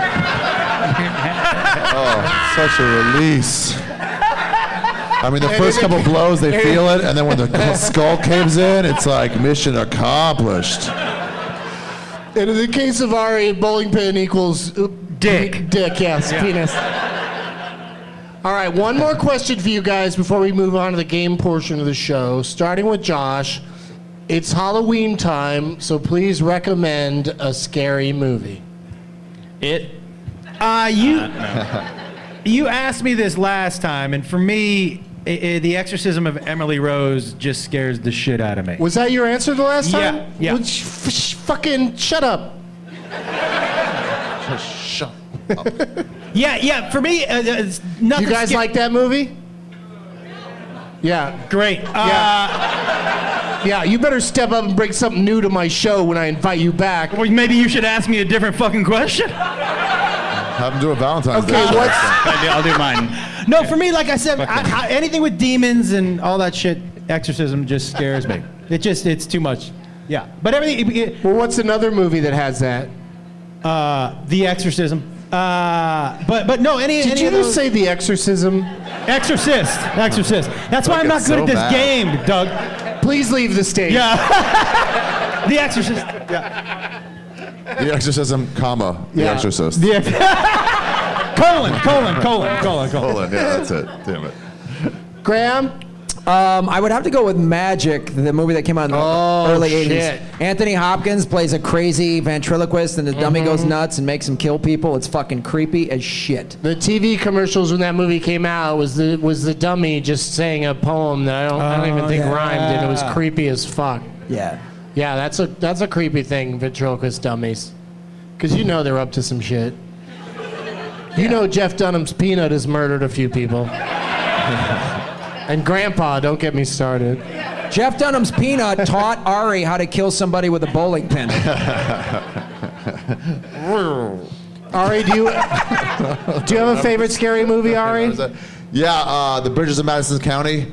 Oh, such a release. I mean, the first couple blows, they feel it, and then when the skull caves in, it's like mission accomplished. And in the case of Ari, bowling pin equals uh, Dick. Dick, yes, Yeah. penis. All right, one more question for you guys before we move on to the game portion of the show. Starting with Josh, it's Halloween time, so please recommend a scary movie. It. Uh, you you asked me this last time, and for me, i i the exorcism of Emily Rose just scares the shit out of me. Was that your answer the last Yeah, time? yeah. Well, sh- f- fucking shut up. Shut Yeah, yeah. For me, uh, it's nothing. You guys sca- like that movie? Yeah. Great. Uh, Yeah. Yeah, you better step up and bring something new to my show when I invite you back. Well, maybe you should ask me a different fucking question. Have them do a Valentine's Okay, Day show. what's- I'll do, I'll do mine. No, for me, like I said, I, I, anything with demons and all that shit, exorcism just scares me. It just, it's too much. Yeah, but everything. It, it, Well, what's another movie that has that? uh, the exorcism. Uh, but but no, any. Did any you of just those- say The Exorcism? Exorcist? Exorcist. That's why I'm not It's good so at this bad. game, Doug. Please leave the stage. Yeah. The Exorcist. Yeah. The Exorcism, comma, The Yeah. Exorcist. The ex- colon, colon, colon, colon, colon. Hold on, yeah, that's it. Damn it. Graham? Um, I would have to go with Magic, the movie that came out in the Oh, early shit. eighties. Anthony Hopkins plays a crazy ventriloquist, and the dummy Mm-hmm. goes nuts and makes him kill people. It's fucking creepy as shit. The T V commercials when that movie came out was the was the dummy just saying a poem that I don't, I don't even Oh, think yeah. rhymed, and it was creepy as fuck. Yeah. Yeah, that's a that's a creepy thing, ventriloquist dummies, because you know they're up to some shit. You know Jeff Dunham's Peanut has murdered a few people. And Grandpa, don't get me started. Jeff Dunham's Peanut taught Ari how to kill somebody with a bowling pin. Ari, do you do you have a favorite scary movie, Ari? Yeah, uh, The Bridges of Madison County.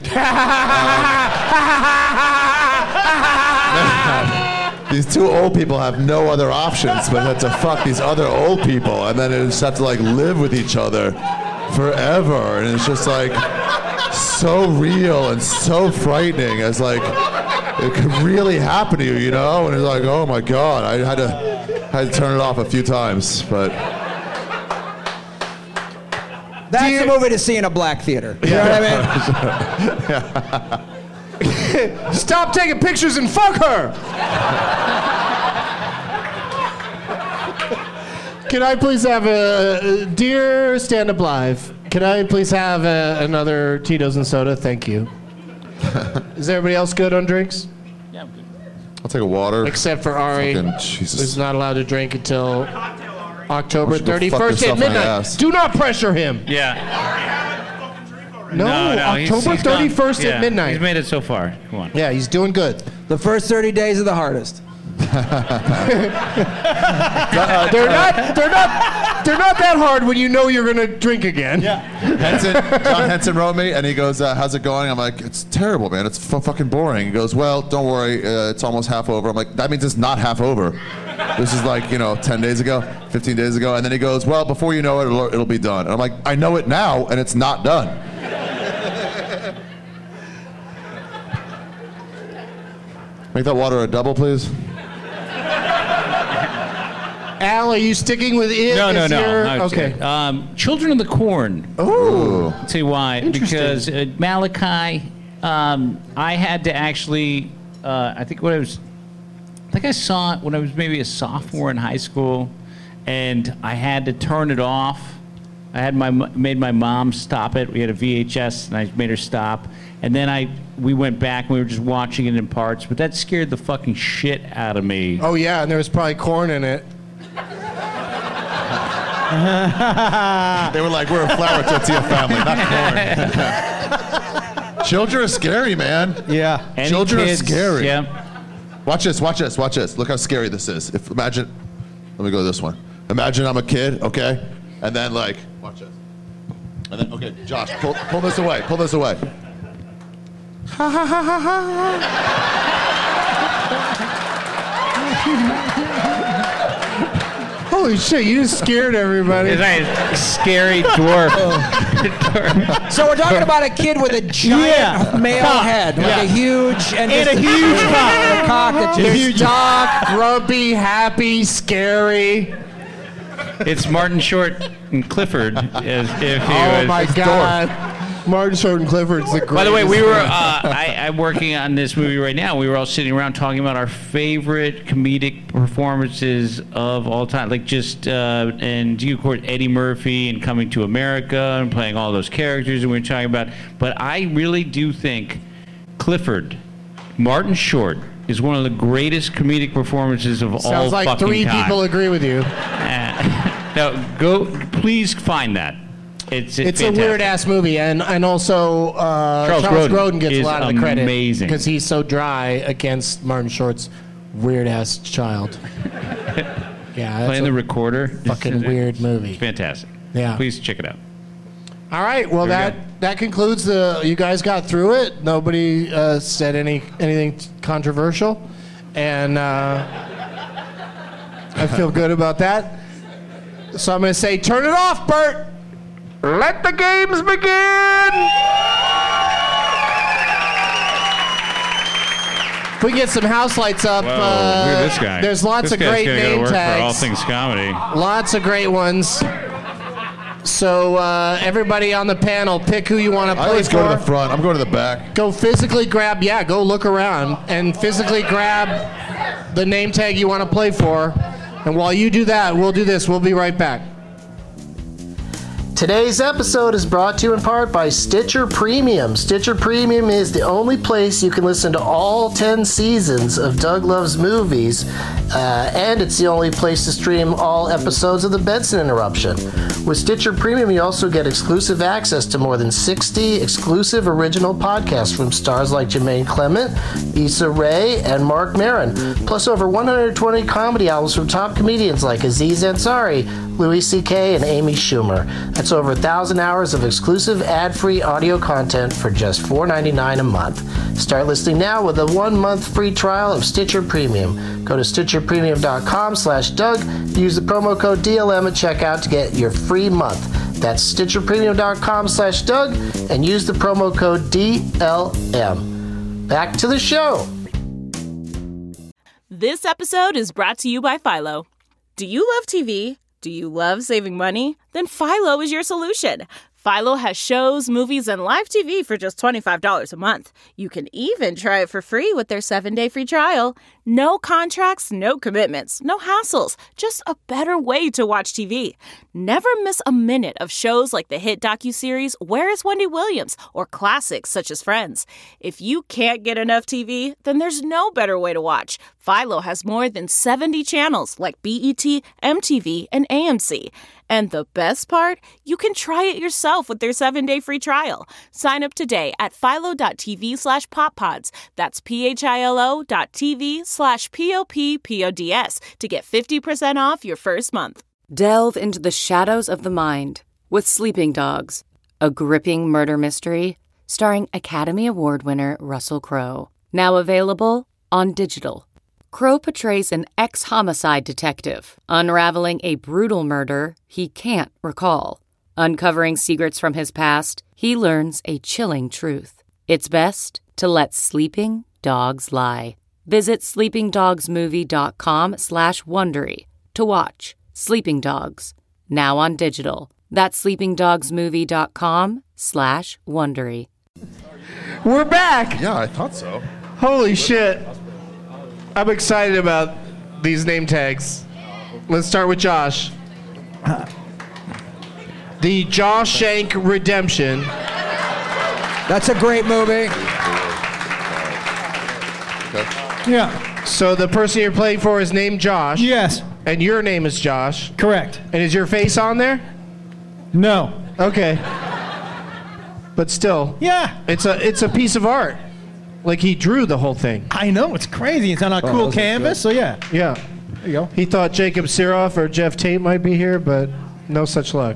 These two old people have no other options but to fuck these other old people, and then they just have to like live with each other forever, and it's just like so real and so frightening. As like it could really happen to you, you know? And it's like, oh my god, I had to had to turn it off a few times, but. That's a movie to see in a black theater. You know what I mean? Stop taking pictures and fuck her! Can I please have a dear Stand Up Live? Can I please have a, another Tito's and soda? Thank you. Is everybody else good on drinks? I'll take a water. Except for Ari, Fucking Jesus. who's not allowed to drink until October Why don't you go fuck thirty-first at yourself in the midnight. ass? Do not pressure him. Yeah. No, he's- October he's gone- thirty-first yeah, at midnight. He's made it so far. Come on. Yeah, he's doing good. The first thirty days are the hardest. Uh, they're not. They're not. They're not that hard when you know you're gonna drink again. Yeah. Henson, John Henson wrote me, and he goes, uh, "How's it going?" I'm like, "It's terrible, man. It's f- fucking boring." He goes, "Well, don't worry. Uh, it's almost half over." I'm like, "That means it's not half over. This is like, you know, ten days ago, fifteen days ago." And then he goes, "Well, before you know it, it'll, it'll be done." And I'm like, "I know it now, and it's not done." Make that water a double, please. Al, are you sticking with it? No, no, as no. your- I would Okay. say, Um, Children of the Corn. Ooh. I'll tell you why. Interesting. Because uh, Malachi, um, I had to actually, uh, I think when I was, I think I saw it when I was maybe a sophomore in high school, and I had to turn it off. I had my made my mom stop it. We had a V H S, and I made her stop. And then I we went back and we were just watching it in parts. But that scared the fucking shit out of me. Oh yeah, and there was probably corn in it. They were like, "We're a flour tortilla family, not corn." Children are scary, man. Yeah. Any Children kids, are scary. Yeah. Watch this, watch this, watch this. Look how scary this is. If imagine, let me go to this one. Imagine I'm a kid, okay, and then like, watch this, and then okay, Josh, pull, pull this away, pull this away. Ha ha ha ha ha. Holy shit! You just scared everybody. It's like a scary dwarf. So we're talking about a kid with a giant Yeah. male Cock. head, like Yeah. a huge and, And just a huge cock. a cock that There's just dark, grumpy, happy, scary. It's Martin Short and Clifford. As if he Oh was my God! Martin Short and Clifford's the greatest. By the way, we were. Uh, I, I'm working on this movie right now. We were all sitting around talking about our favorite comedic performances of all time, like just uh, and you, of course, Eddie Murphy and Coming to America and playing all those characters, and we were talking about. But I really do think Clifford, Martin Short, is one of the greatest comedic performances of all Sounds like fucking three time. people agree with you. Uh, now go, please find that. It's, It's fantastic. a weird ass movie, and and also uh, Charles Charles, Grodin Grodin gets is a lot of the credit amazing. because he's so dry against Martin Short's weird ass child. Yeah, that's Playing a the recorder. fucking It's- weird movie. It's fantastic. Yeah. Please check it out. All right, well There we that that concludes the. You guys got through it. Nobody uh, said any anything controversial, and uh, I feel good about that. So I'm going to say, turn it off, Bert. Let the games begin. If we can get some house lights up. Whoa, uh, look at this guy. There's lots This of guy's great gonna go to name work tags. for All Things Comedy. Lots of great ones. So uh, everybody on the panel, pick who you want to I play always for. go to the front. I'm going to the back. Go physically grab, yeah, go look around and physically grab the name tag you want to play for. And while you do that, we'll do this. We'll be right back. Today's episode is brought to you in part by Stitcher Premium. Stitcher Premium is the only place you can listen to all ten seasons of Doug Loves Movies, uh, and it's the only place to stream all episodes of The Benson Interruption. With Stitcher Premium, you also get exclusive access to more than sixty exclusive original podcasts from stars like Jermaine Clement, Issa Rae, and Mark Maron, plus over one hundred twenty comedy albums from top comedians like Aziz Ansari, Louis C K, and Amy Schumer. That's over a thousand hours of exclusive ad-free audio content for just four dollars and ninety-nine cents a month. Start listening now with a one-month free trial of Stitcher Premium. Go to stitcher premium dot com slash Doug. Use the promo code D L M at checkout to get your free month. That's stitcher premium dot com slash Doug and use the promo code D L M. Back to the show. This episode is brought to you by Philo. Do you love T V? Do you love saving money? Then Philo is your solution. Philo has shows, movies, and live T V for just twenty-five dollars a month. You can even try it for free with their seven-day free trial. No contracts, no commitments, no hassles. Just a better way to watch T V. Never miss a minute of shows like the hit docuseries Where is Wendy Williams? Or classics such as Friends. If you can't get enough T V, then there's no better way to watch. Philo has more than seventy channels like B E T, M T V, and A M C. And the best part? You can try it yourself yourself with their seven-day free trial. Sign up today at philo.tv slash poppods. That's P-H-I-L-O dot TV slash P-O-P-P-O-D-S to get fifty percent off your first month. Delve into the shadows of the mind with Sleeping Dogs, a gripping murder mystery starring Academy Award winner Russell Crowe. Now available on digital. Crowe portrays an ex-homicide detective unraveling a brutal murder he can't recall. Uncovering secrets from his past, he learns a chilling truth. It's best to let sleeping dogs lie. Visit sleepingdogsmovie.com slash Wondery to watch Sleeping Dogs, now on digital. That's sleepingdogsmovie.com slash Wondery. We're back. Yeah, I thought so. Holy shit. I'm excited about these name tags. Let's start with Josh. The Jawshank Redemption. That's a great movie. Yeah. So the person you're playing for is named Josh. Yes. And your name is Josh. Correct. And is your face on there? No. Okay. But still. Yeah. It's a it's a piece of art. Like he drew the whole thing. I know, it's crazy. It's on a Oh, cool those are canvas, so good. yeah. Yeah. There you go. He thought Jacob Siroff or Jeff Tate might be here, but no such luck.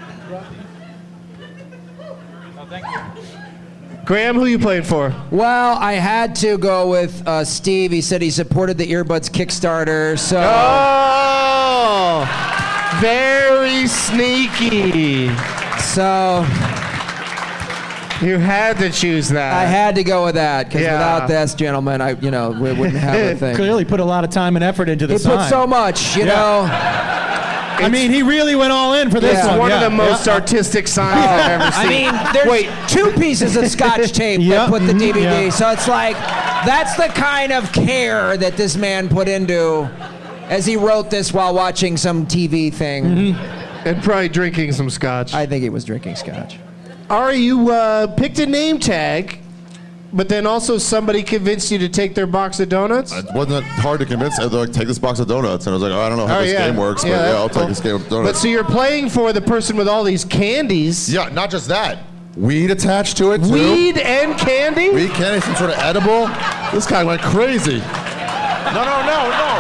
Oh, thank you. Graham, who you playing for? Well, I had to go with uh, Steve. He said he supported the Earbuds Kickstarter, so... Oh! Very sneaky. So... You had to choose that. I had to go with that, because Yeah. without this gentleman, I, you know, we wouldn't have a thing. Clearly put a lot of time and effort into the He sign. put so much, you Yeah. know. I mean, he really went all in for this It's one. one yeah. of the most Yeah. artistic signs I've ever seen. I mean, there's Wait. two pieces of Scotch tape Yep. that put the D V D, Yeah. so it's like, that's the kind of care that this man put into as he wrote this while watching some T V thing. Mm-hmm. And probably drinking some scotch. I think he was drinking scotch. Ari, you uh, picked a name tag, but then also somebody convinced you to take their box of donuts? It wasn't hard to convince. I was like, take this box of donuts. And I was like, oh, I don't know how Oh, this yeah. game works, but Yeah, yeah, that's I'll cool. take this game of But donuts. so you're playing for the person with all these candies. Yeah, not just that. Weed attached to it, too. Weed and candy? Weed, candy, some sort of edible. This guy went crazy. No, no, no, no.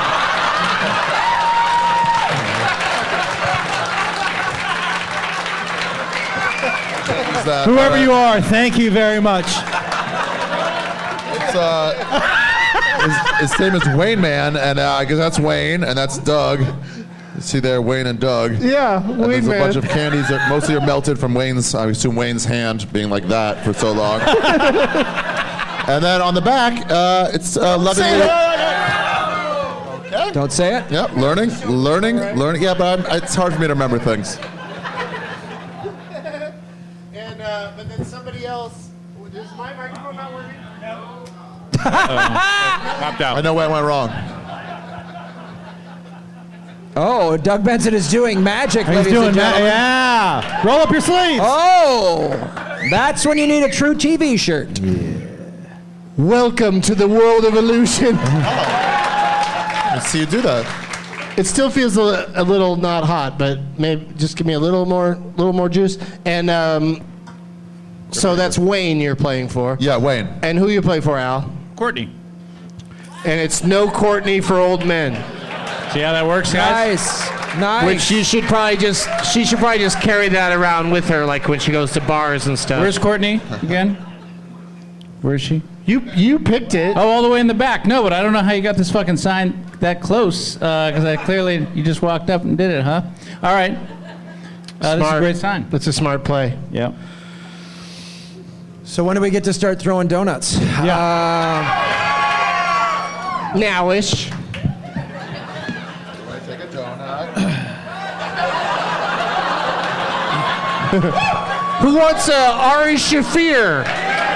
Is that, Whoever uh, you are, thank you very much. It's, uh, his, his name is Wayne Man, and uh, I guess that's Wayne, and that's Doug. You see there, Wayne and Doug. Yeah, And Wayne there's Man. a bunch of candies that mostly are melted from Wayne's, I assume Wayne's hand being like that for so long. And then on the back, uh, it's uh, lovingly... Okay. Don't say it. Yep, learning, learning, learning. Yeah, but I'm, it's hard for me to remember things. And uh, but then somebody else. Is my microphone not working? No. Popped out. I know where I went wrong. Oh, Doug Benson is doing magic, He's ladies doing and that. gentlemen. Yeah. Roll up your sleeves. Oh, that's when you need a true T V shirt. Welcome to the world of illusion. Let's see you do that. It still feels a, a little not hot, but maybe just give me a little more, little more juice. And um, so that's Wayne you're playing for. Yeah, Wayne. And who you play for, Al? Courtney. And it's no Courtney for old men. See how that works, guys? Nice, nice. Which she should probably just she should probably just carry that around with her, like when she goes to bars and stuff. Where's Courtney again? Where is she? You you picked it. Oh, all the way in the back. No, but I don't know how you got this fucking sign that close, because I clearly, you just walked up and did it, huh? All right. Uh, this is a great sign. That's a smart play. Yeah. So when do we get to start throwing donuts? Yeah. Uh, Nowish. Take a donut. Who wants uh, Ari Shafir?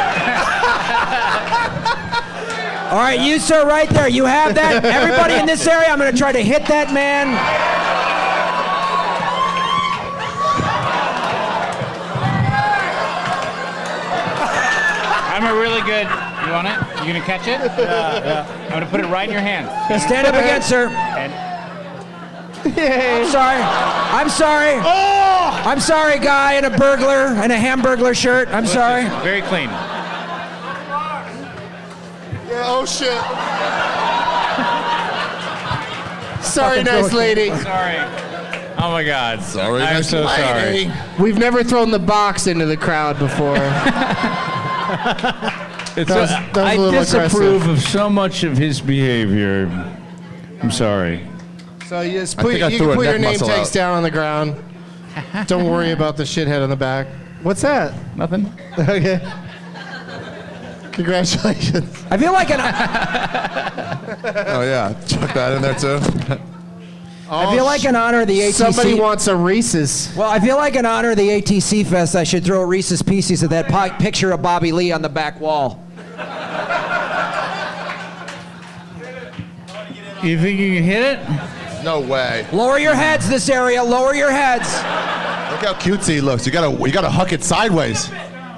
all right, you sir, right there. You have that. Everybody in this area, I'm going to try to hit that man. I'm a really good. You want it? You gonna catch it? Yeah, yeah. I'm gonna put it right in your hand. Stand up against her. And I'm sorry. I'm sorry. Oh! I'm sorry, guy in a burglar and a hamburglar shirt. I'm sorry. Very clean. Yeah, oh shit. Sorry, nice lady. Sorry. Oh my God. Sorry, I'm nice so lady. sorry. We've never thrown the box into the crowd before. It's That was- a- that was a I little disapprove aggressive. of so much of his behavior. I'm sorry. So you just I put, think I you threw can a put your neck name muscle tags out. down on the ground. Don't worry about the shithead on the back. What's that? Nothing. Okay. Congratulations. I feel like an. Oh yeah, chuck that in there too. I feel like in honor of the A T C. Somebody wants a Reese's. Well, I feel like in honor of the A T C Fest, I should throw Reese's Pieces of that pi- picture of Bobby Lee on the back wall. You think you can hit it? No way. Lower your heads, this area. Lower your heads. Look how cutesy he looks. You gotta, you gotta huck it sideways.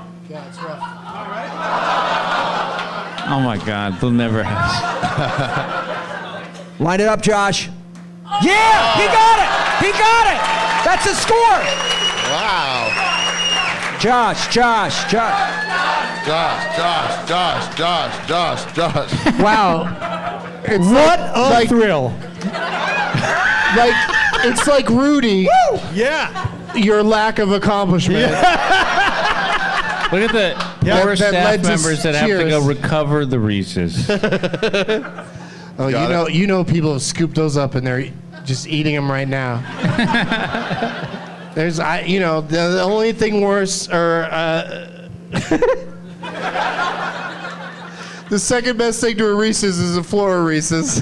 Oh my God, they'll never have. Line it up, Josh. Yeah, he got it. He got it. That's a score. Wow. Josh, Josh, Josh. Josh, Josh, Josh, Josh, Josh, Josh. Wow. It's What like, a like, thrill. like it's like Rudy. Yeah. Your lack of accomplishment. Look at the Yeah, poor that led staff to members that have to cheers. go recover the Reese's. Oh, you Got know, it. you know, people have scooped those up and they're just eating them right now. There's, I, you know, the, the only thing worse, or uh, the second best thing to a Reese's is a floor of Reese's.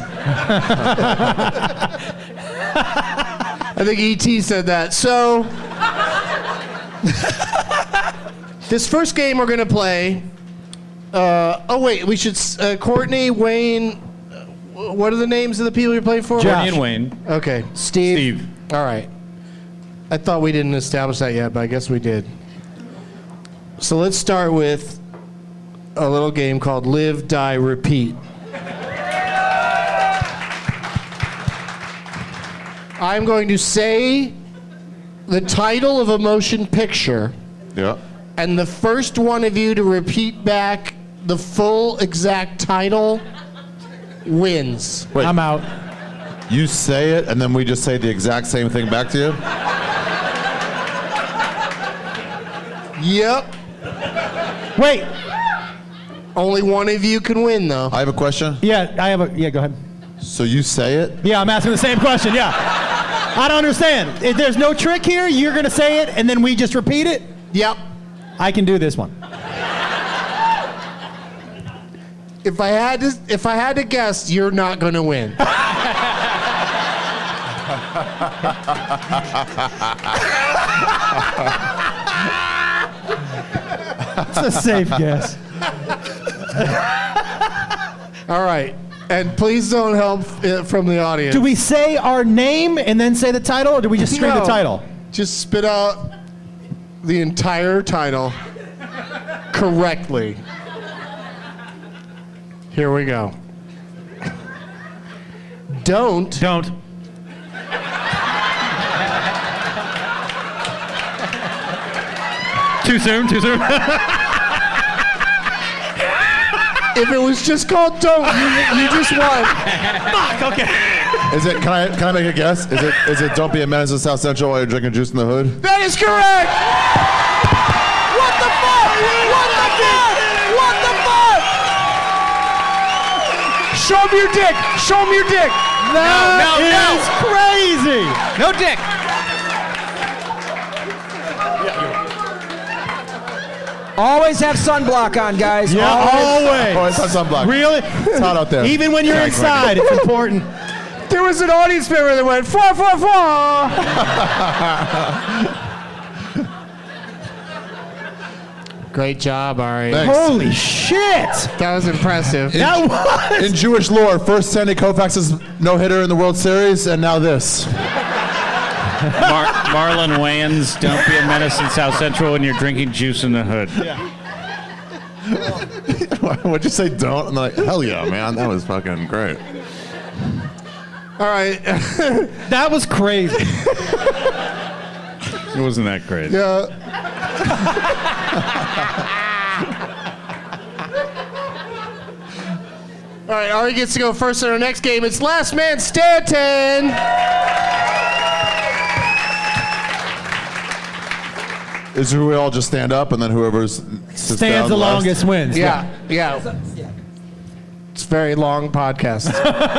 I think E T said that. So, this first game we're gonna play. Uh, oh wait, we should. Uh, Courtney, Wayne. Uh, what are the names of the people you're playing for? Courtney and Wayne. Okay, Steve. Steve. All right. I thought we didn't establish that yet, but I guess we did. So let's start with a little game called Live, Die, Repeat. I'm going to say the title of a motion picture, Yeah. and the first one of you to repeat back the full exact title wins. Wait, I'm out. you say it, and then we just say the exact same thing back to you? Yep. Wait. Only one of you can win, though. I have a question. Yeah, I have a. Yeah, go ahead. So you say it? Yeah, I'm asking the same question. Yeah. I don't understand. If there's no trick here, you're going to say it, and then we just repeat it? Yep. I can do this one. If I had to, if I had to guess, you're not going to win. It's a safe guess. All right. And please don't help uh, from the audience. Do we say our name and then say the title, or do we just scream No. the title? Just spit out the entire title correctly. Here we go. Don't. Don't. Too soon, too soon. If it was just called Don't, you, you just won. Fuck, okay. Is it? Can I? Can I make a guess? Is it? Is it? Don't be a menace to South Central while you're drinking juice in the hood. That is correct. What the fuck? What the fuck? What the fuck? Show me your dick. Show me your dick. That no, no. is crazy. No dick. Always have sunblock on, guys. Yeah, always. Oh, it's on sunblock. Really? It's hot out there. Even when you're Yeah, inside, it's important. There was an audience member that went, fa, fa, fa. Great job, Ari. Thanks. Holy shit. That was impressive. In, That was. in Jewish lore, first Sandy Koufax's no-hitter in the World Series, and now this. Mar- Marlon Wayans, don't be a menace in South Central when you're drinking juice in the hood. What'd you say? Don't? I'm like, hell yeah, man. That was fucking great. All right. That was crazy. It wasn't that crazy. Yeah. All right, Ari gets to go first in our next game. It's Last Man Stanton. Is who we all just stand up and then whoever's sits down Stands the last? longest wins. Yeah, yeah. It's a very long podcast.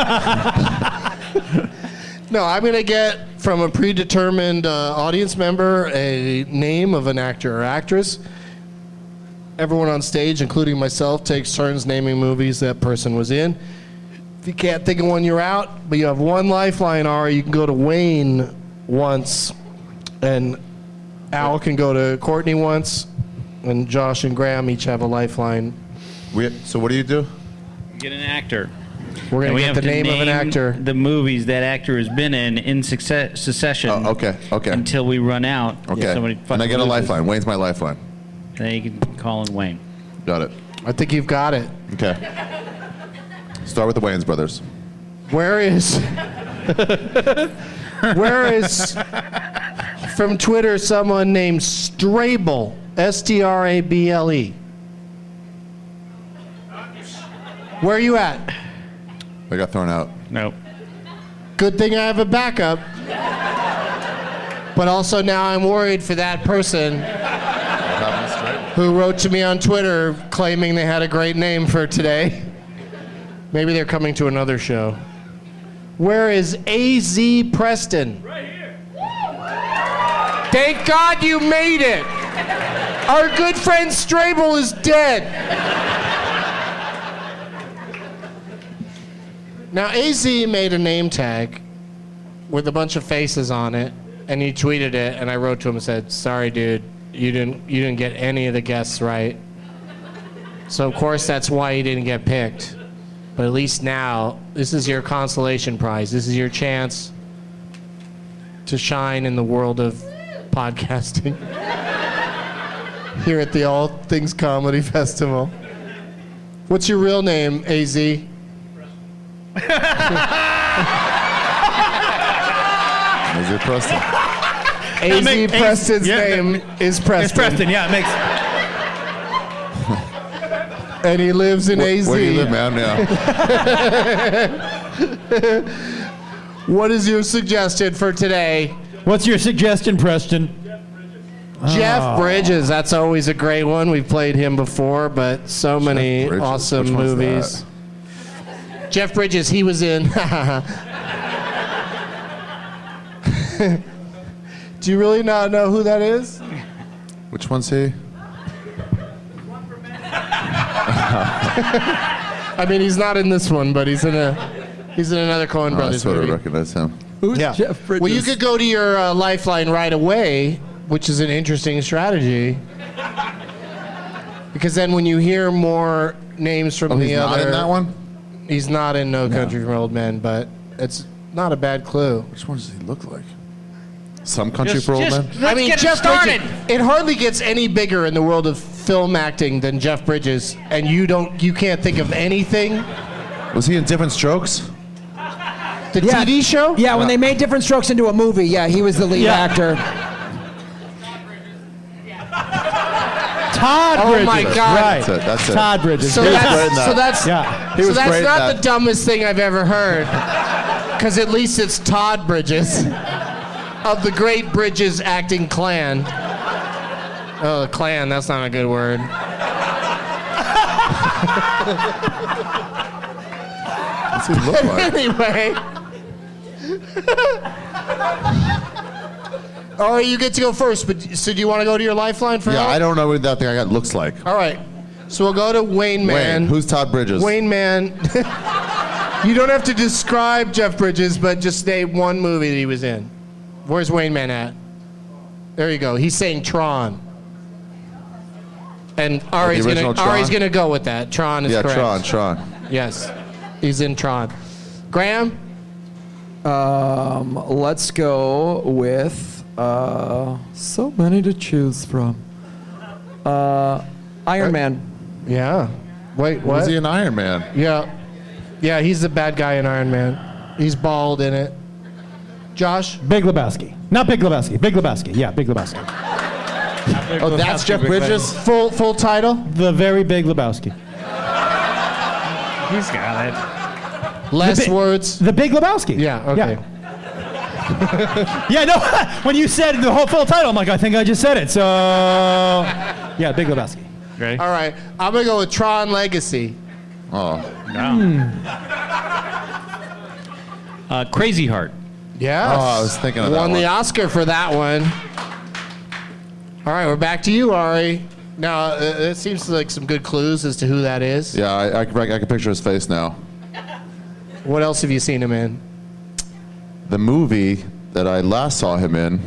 No, I'm going to get from a predetermined uh, audience member a name of an actor or actress. Everyone on stage, including myself, takes turns naming movies that person was in. If you can't think of one, you're out. But you have one lifeline, Ari. You can go to Wayne once, and Al can go to Courtney once, and Josh and Graham each have a lifeline. We, so what do you do? Get an actor. We're And going we to get have the to name of an name actor. The movies that actor has been in in success, succession. Oh, okay, okay. Until we run out. Okay. Somebody And I fucking get a loses. lifeline. Wayne's my lifeline. Then you can call in Wayne. Got it. I think you've got it. Okay. Start with the Wayans brothers. Where is... Where is... From Twitter, someone named Strable. S T R A B L E. Where are you at? I got thrown out. Nope. Good thing I have a backup. But also now I'm worried for that person who wrote to me on Twitter claiming they had a great name for today. Maybe they're coming to another show. Where is A Z Preston? Right here. Thank God you made it. Our good friend Strable is dead. Now, A Z made a name tag with a bunch of faces on it, and he tweeted it, and I wrote to him and said, sorry, dude, you didn't, you didn't get any of the guests right. So, of course, that's why he didn't get picked. But at least now, this is your consolation prize. This is your chance to shine in the world of podcasting here at the All Things Comedy Festival. What's your real name, A Z? A Z Preston. A Z Preston's yeah, name that, is Preston. It's Preston, yeah, it makes... And he lives in Where, A Z. where do you live, man? Yeah. What is your suggestion for today? What's your suggestion, Preston? Jeff Oh. Bridges. That's always a great one. We've played him before, but so many Bridges. awesome Which one's movies. Jeff Bridges, he was in... Do you really not know who that is? Which one's he? I mean, he's not in this one, but he's in a he's in another Coen Oh, I Brothers sort of movie. recognize him. Who's Yeah. Jeff Bridges? Well, you could go to your uh, lifeline right away, which is an interesting strategy. Because then when you hear more names from Oh, the he's other... not in that one? He's not in No Country for Old Men, but it's not a bad clue. Which one does he look like? Some Country Just- for Old just- Men? Let's I mean, get it Jeff started. Bridges, it hardly gets any bigger in the world of film acting than Jeff Bridges, and you don't, you can't think of anything. Was he in Different Strokes? The Yeah. T V show? Yeah, when they made Different Strokes into a movie, yeah, he was the lead Yeah. actor. Todd Oh Bridges. my God. Right. That's it, that's it. Todd Bridges. So He was that's, great in that. so that's, Yeah. He so was that's great in not that. the dumbest thing I've ever heard. Because at least it's Todd Bridges of the Great Bridges acting clan. Oh, the clan, that's not a good word. What's he look like? Anyway. All right, you get to go first, but so do you want to go to your lifeline for Yeah, help? I don't know what that thing I got looks like. All right. So we'll go to Wayne Man. Wayne, who's Todd Bridges? Wayne Man. You don't have to describe Jeff Bridges, but just name one movie that he was in. Where's Wayne Man at? There you go. He's saying Tron. And Ari's the gonna original Tron? Ari's gonna go with that. Tron is Yeah, correct. Tron, Tron. Yes. He's in Tron. Graham? Um, let's go with uh, so many to choose from. Uh, Iron Man. Yeah. Wait, what? Was he an Iron Man? Yeah. Yeah, he's the bad guy in Iron Man. He's bald in it. Josh? Big Lebowski. Not Big Lebowski. Big Lebowski. Yeah, Big Lebowski. Oh, that's Jeff Bridges? Full full title? The Very Big Lebowski. He's got it. Less The bi- words. The Big Lebowski. Yeah, okay. Yeah, yeah no, when you said the whole full title, I'm like, I think I just said it. So, yeah, Big Lebowski. Ready? All right, I'm going to go with Tron Legacy. Oh. No. Uh, Crazy Heart. Yes. Oh, I was thinking of that Won one. the Oscar for that one. All right, we're back to you, Ari. Now, uh, it seems like some good clues as to who that is. Yeah, I, I, can- I can picture his face now. What else have you seen him in? The movie that I last saw him in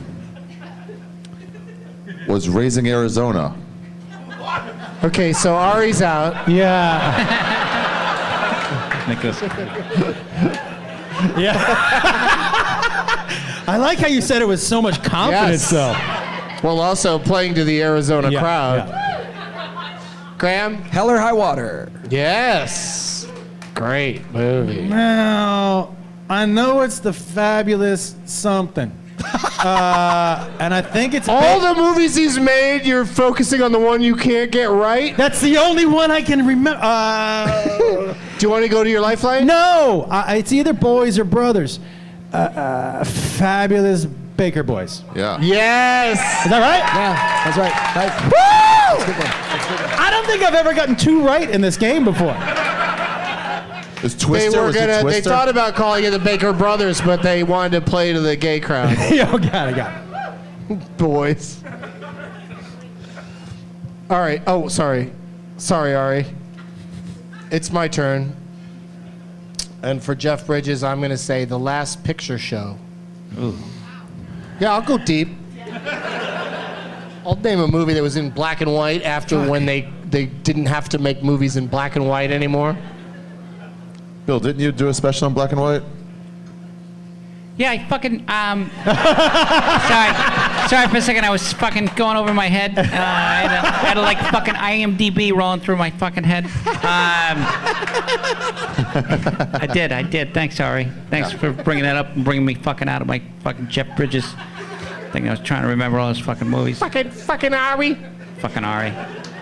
was Raising Arizona. Okay, so Ari's out. Yeah. Nicholas. Yeah. I like how you said it with so much confidence, Yes. though. Well, also playing to the Arizona Yeah, crowd. yeah. Graham? Hell or High Water. Yes. Great movie. Now, I know it's the fabulous something. uh, and I think it's All the movies he's made, you're focusing on the one you can't get right? That's the only one I can remember. Uh, Do you want to go to your lifeline? no, I, it's either Boys or Brothers. Uh, uh, fabulous Baker Boys. Yeah. Yes. Is that right? Yeah, that's right. Nice. Woo! I don't think I've ever gotten two right in this game before. Is They Twister? were was it gonna. They Twister? thought about calling it the Baker Brothers, but they wanted to play to the gay crowd. Yo, got it, got it. Boys. All right. Oh, sorry. Sorry, Ari. It's my turn. And for Jeff Bridges, I'm going to say The Last Picture Show. Ooh. Yeah, I'll go deep. I'll name a movie that was in black and white after when they, they didn't have to make movies in black and white anymore. Bill, didn't you do a special on black and white? Yeah, I fucking um. sorry, sorry for a second. I was fucking going over my head. Uh, I, had a, I had a like fucking I M D B rolling through my fucking head. Um, I did, I did. Thanks, Ari. Thanks for bringing that up and bringing me fucking out of my fucking Jeff Bridges thing. I was trying to remember all those fucking movies. Fucking, fucking Ari. Fucking Ari.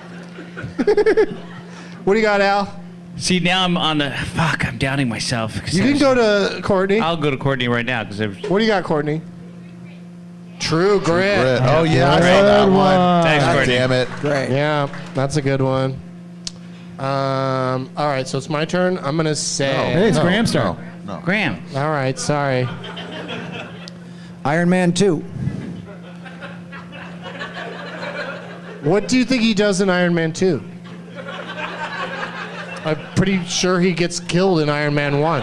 What do you got, Al? See, now I'm on the fuck. I'm doubting myself. 'cause You I can was- go to Courtney. I'll go to Courtney right now because What do you got, Courtney? True Grit. Grit. Oh, yeah, I saw that one. Thanks, God Courtney. damn it. Great. Yeah, that's a good one. Um, all right, so it's my turn. I'm going to say. Hey, it's No, Graham's turn. no, no. Graham. All right, sorry. Iron Man two. What do you think he does in Iron Man two? I'm pretty sure he gets killed in Iron Man one.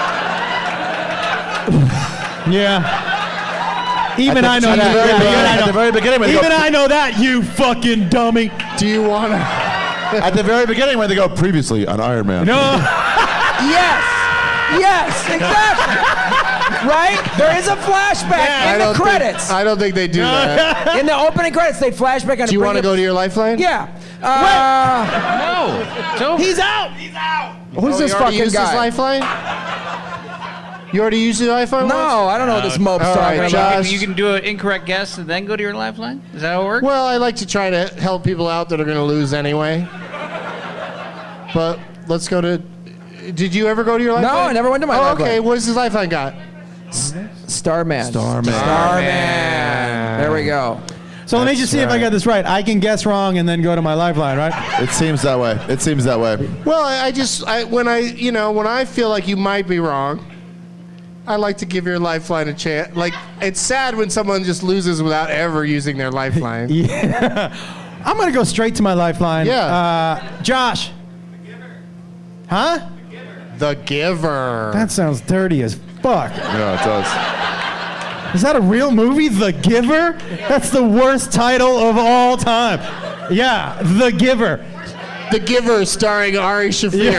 Yeah. Even At the- I know at the that. very Yeah, beginning- even I at know- the very beginning when they Even go- I know that, you fucking dummy. Do you want to? At the very beginning when they go previously on Iron Man. No. Yes. Yes. Exactly. Right? There is a flashback I in don't the credits. Think, I don't think they do that. In the opening credits, they flashback on. Do you want to go to your lifeline? Yeah. Uh, No. So He's out. Who's Oh, this you already fucking used guy? his lifeline? You already used your lifeline? No, once? I don't know what this mope's All talking right, about. Josh. you can do an incorrect guess and then go to your lifeline. Is that how it works? Well, I like to try to help people out that are going to lose anyway. But let's go to. Did you ever go to your lifeline? No, I never went to my oh, lifeline. Okay, what's his lifeline got? Starman. Starman. Starman. There we go. So let me just see if I got this right. I can guess wrong and then go to my lifeline, right? It seems that way. It seems that way. Well, I, I just I, when I you know when I feel like you might be wrong, I like to give your lifeline a chance. Like it's sad when someone just loses without ever using their lifeline. Yeah. I'm going to go straight to my lifeline. Yeah. Uh, Josh. Huh? The Giver. That sounds dirty as fuck. Yeah, it does. Is that a real movie, The Giver? That's the worst title of all time. Yeah, The Giver. The Giver, starring Ari Shaffir.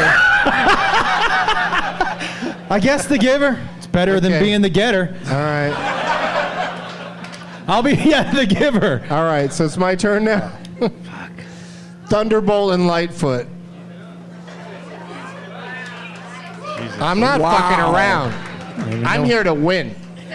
I guess The Giver. It's better than Okay. being the getter. All right. I'll be, yeah, The Giver. All right, so it's my turn now. Fuck. Thunderbolt and Lightfoot. I'm not Wow. fucking around. I'm here to win.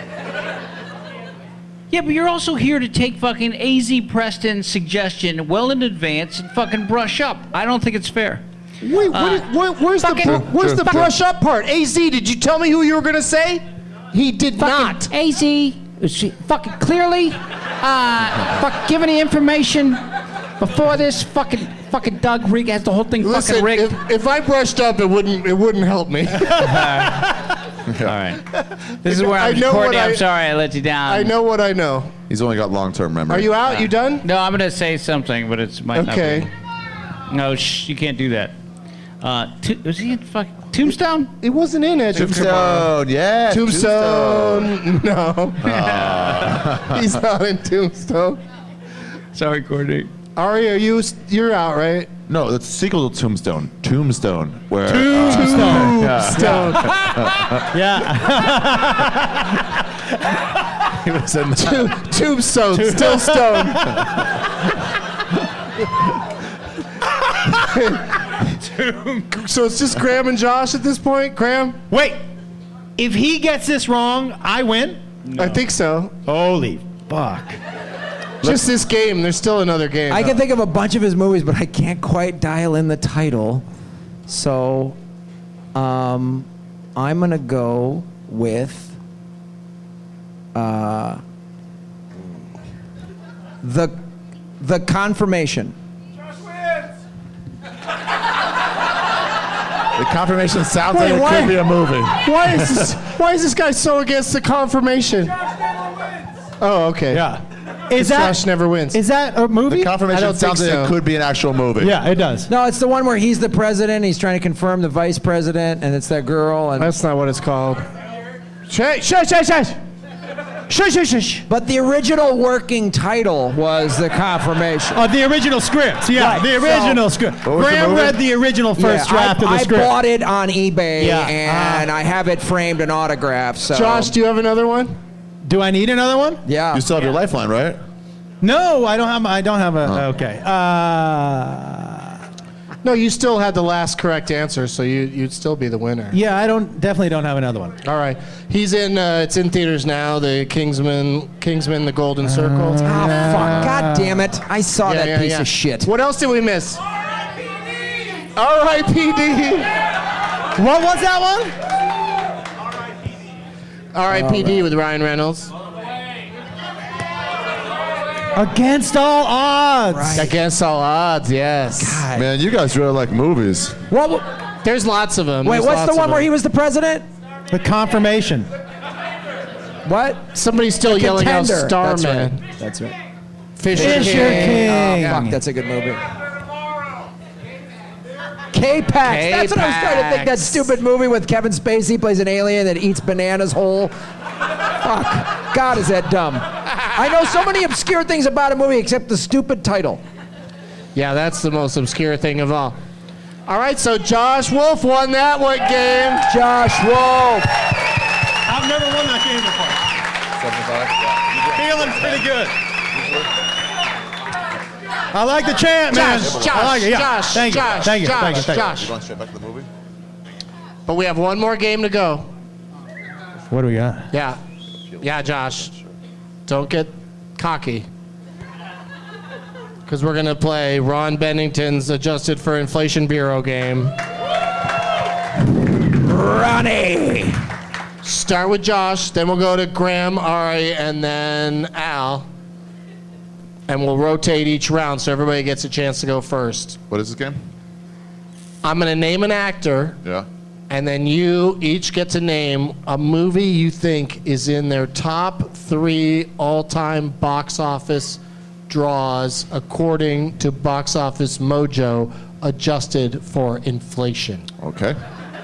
Yeah, but you're also here to take fucking A Z Preston's suggestion well in advance and fucking brush up. I don't think it's fair. Wait, what Uh, is- what- where's the fucking- br- where's the Fucking- brush up part? A Z, did you tell me who you were gonna say? He did not. A Z, she fucking clearly, uh, fuck, giving the information before this fucking fucking Doug Rig has the whole thing Listen, fucking rigged. if, if I brushed up, it wouldn't it wouldn't help me. All right. This is where I I'm know what Courtney, I'm I- sorry I let you down. I know what I know. He's only got long-term memory. Are you out? You done? No, I'm going to say something, but it's might Okay. not be. No, shh, you can't do that. Uh, to, was he in fucking Tombstone? It wasn't in Edge of Tomorrow. Tombstone, yeah. Tombstone. No. Aw. He's not in Tombstone. Sorry, Courtney. Ari, are you you're out, right? No, that's the sequel to Tombstone. Tombstone. Where, Tombstone. Uh, Tombstone. Yeah. he was in Tomb- Tombstone. Still stone. So it's just Graham and Josh at this point? Graham? Wait. If he gets this wrong, I win? I think so. Holy fuck. Just this game. There's still another game. I can think of a bunch of his movies, but I can't quite dial in the title. So, um, I'm gonna go with uh, the the Confirmation. The Confirmation sounds Wait, like it why- could be a movie. Why is this, why is this guy so against the confirmation? Oh, okay. Yeah. Is that, that Josh never wins. Is that a movie? The I Confirmation don't sounds think like so. it could be an actual movie. Yeah, it does. No, it's the one where he's the president. He's trying to confirm the vice president, and it's that girl. And That's not what it's called. Shush, shush, shush, shush. Shush, shush, shush. But the original working title was The Confirmation. Oh, the original script. Yeah, Right, the so- original script. What was the Graham movie? read the original first Yeah, draft I, of the I script. bought it on eBay, Yeah. and I have it framed and autographed. So. Josh, do you have another one? Do I need another one? Yeah. You still have your lifeline, right? No, I don't have. I don't have a. Okay. Uh, No, you still had the last correct answer, so you, you'd still be the winner. yeah, I don't. Definitely don't have another one. All right. He's in, uh, it's in theaters now, the Kingsman, Kingsman, the Golden Circle. Oh, fuck. God damn it. I saw Yeah, that yeah, piece yeah. of shit. What else did we miss? R I P D. What was that one? R I P D with Ryan Reynolds. Against all odds. Against all odds, yes. Man, you guys really like movies. What, w- There's lots of them. wait, There's what's lots the one of where them. he was the president? The Confirmation. What? Somebody's still yelling out Contender. That's Starman. right. That's right. Fisher, Fisher King. King. Oh, fuck, that's a good movie. K-Pax. That's what I was trying to think. That stupid movie with Kevin Spacey plays an alien that eats bananas whole. Fuck. God, is that dumb. I know so many obscure things about a movie except the stupid title. Yeah, that's the most obscure thing of all. All right, so Josh Wolf won that one game. Josh Wolf. I've never won that game before. Feeling pretty good. I like the chant, man. Josh, I like it. Yeah. Josh, Thank you. Josh, Thank you. Josh, Thank you. Thank you. Josh. Going straight back to the movie? But we have one more game to go. What do we got? Yeah. Yeah, Josh. Don't get cocky. Because we're going to play Ron Bennington's Adjusted for Inflation Bureau game. Ronnie. Start with Josh, then we'll go to Graham, Ari, and then Al. And we'll rotate each round so everybody gets a chance to go first. What is this game? I'm going to name an actor. Yeah. And then you each get to name a movie you think is in their top three all-time box office draws according to Box Office Mojo, adjusted for inflation. Okay.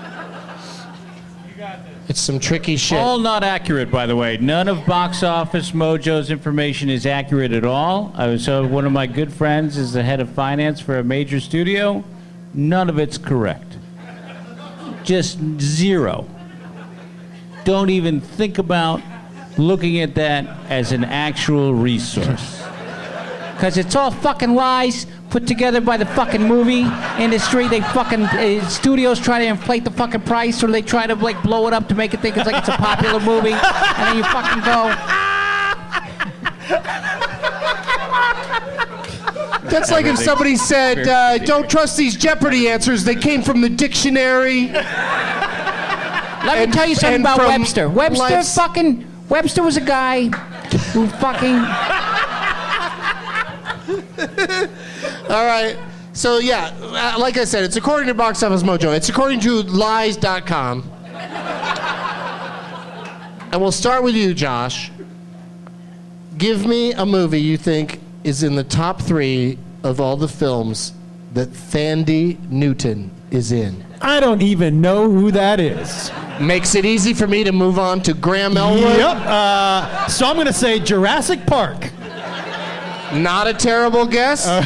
It's some tricky shit. All not accurate, by the way. None of Box Office Mojo's information is accurate at all. I was so one of my good friends is the head of finance for a major studio. None of it's correct. Just zero. Don't even think about looking at that as an actual resource. Because it's all fucking lies, put together by the fucking movie industry. They fucking uh, studios try to inflate the fucking price, or they try to like blow it up to make it think it's like it's a popular movie, and then you fucking go. That's like if somebody said, uh, "Don't trust these Jeopardy answers. They came from the dictionary." Let And- me tell you something and about from Webster. Webster life's- fucking Webster was a guy who fucking. All right. So yeah, uh, like I said, it's according to Box Office Mojo. It's according to lies dot com. And we'll start with you, Josh. Give me a movie you think is in the top three of all the films that Thandie Newton is in. I don't even know who that is. Makes it easy for me to move on to Graham Elwood. Yep. Uh, so I'm going to say Jurassic Park. Not a terrible guess. Uh,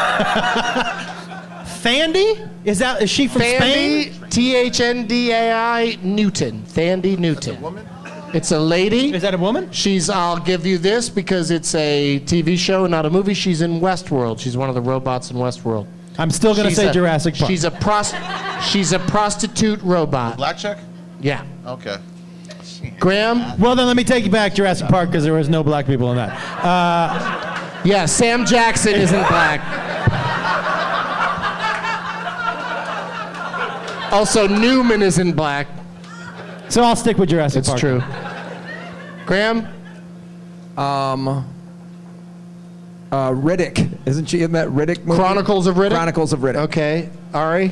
Thandie? Is that is she from Spain? Thandie, T H N D A I Newton. Thandie Newton. It's a lady. Is that a woman? She's, I'll give you this because it's a T V show, not a movie. She's in Westworld. She's one of the robots in Westworld. I'm still going to She's say a- Jurassic Park. She's a pros- She's a prostitute robot. Black chick? Yeah. Okay. Graham? Well, then let me take you back Jurassic Park because there was no black people in that. Uh, Yeah, Sam Jackson isn't black. Also, Newman isn't black. So I'll stick with Jurassic It's Park. true. Graham? Um, uh, Riddick. Isn't she in that Riddick movie? Chronicles of Riddick? Chronicles of Riddick. Okay. Ari?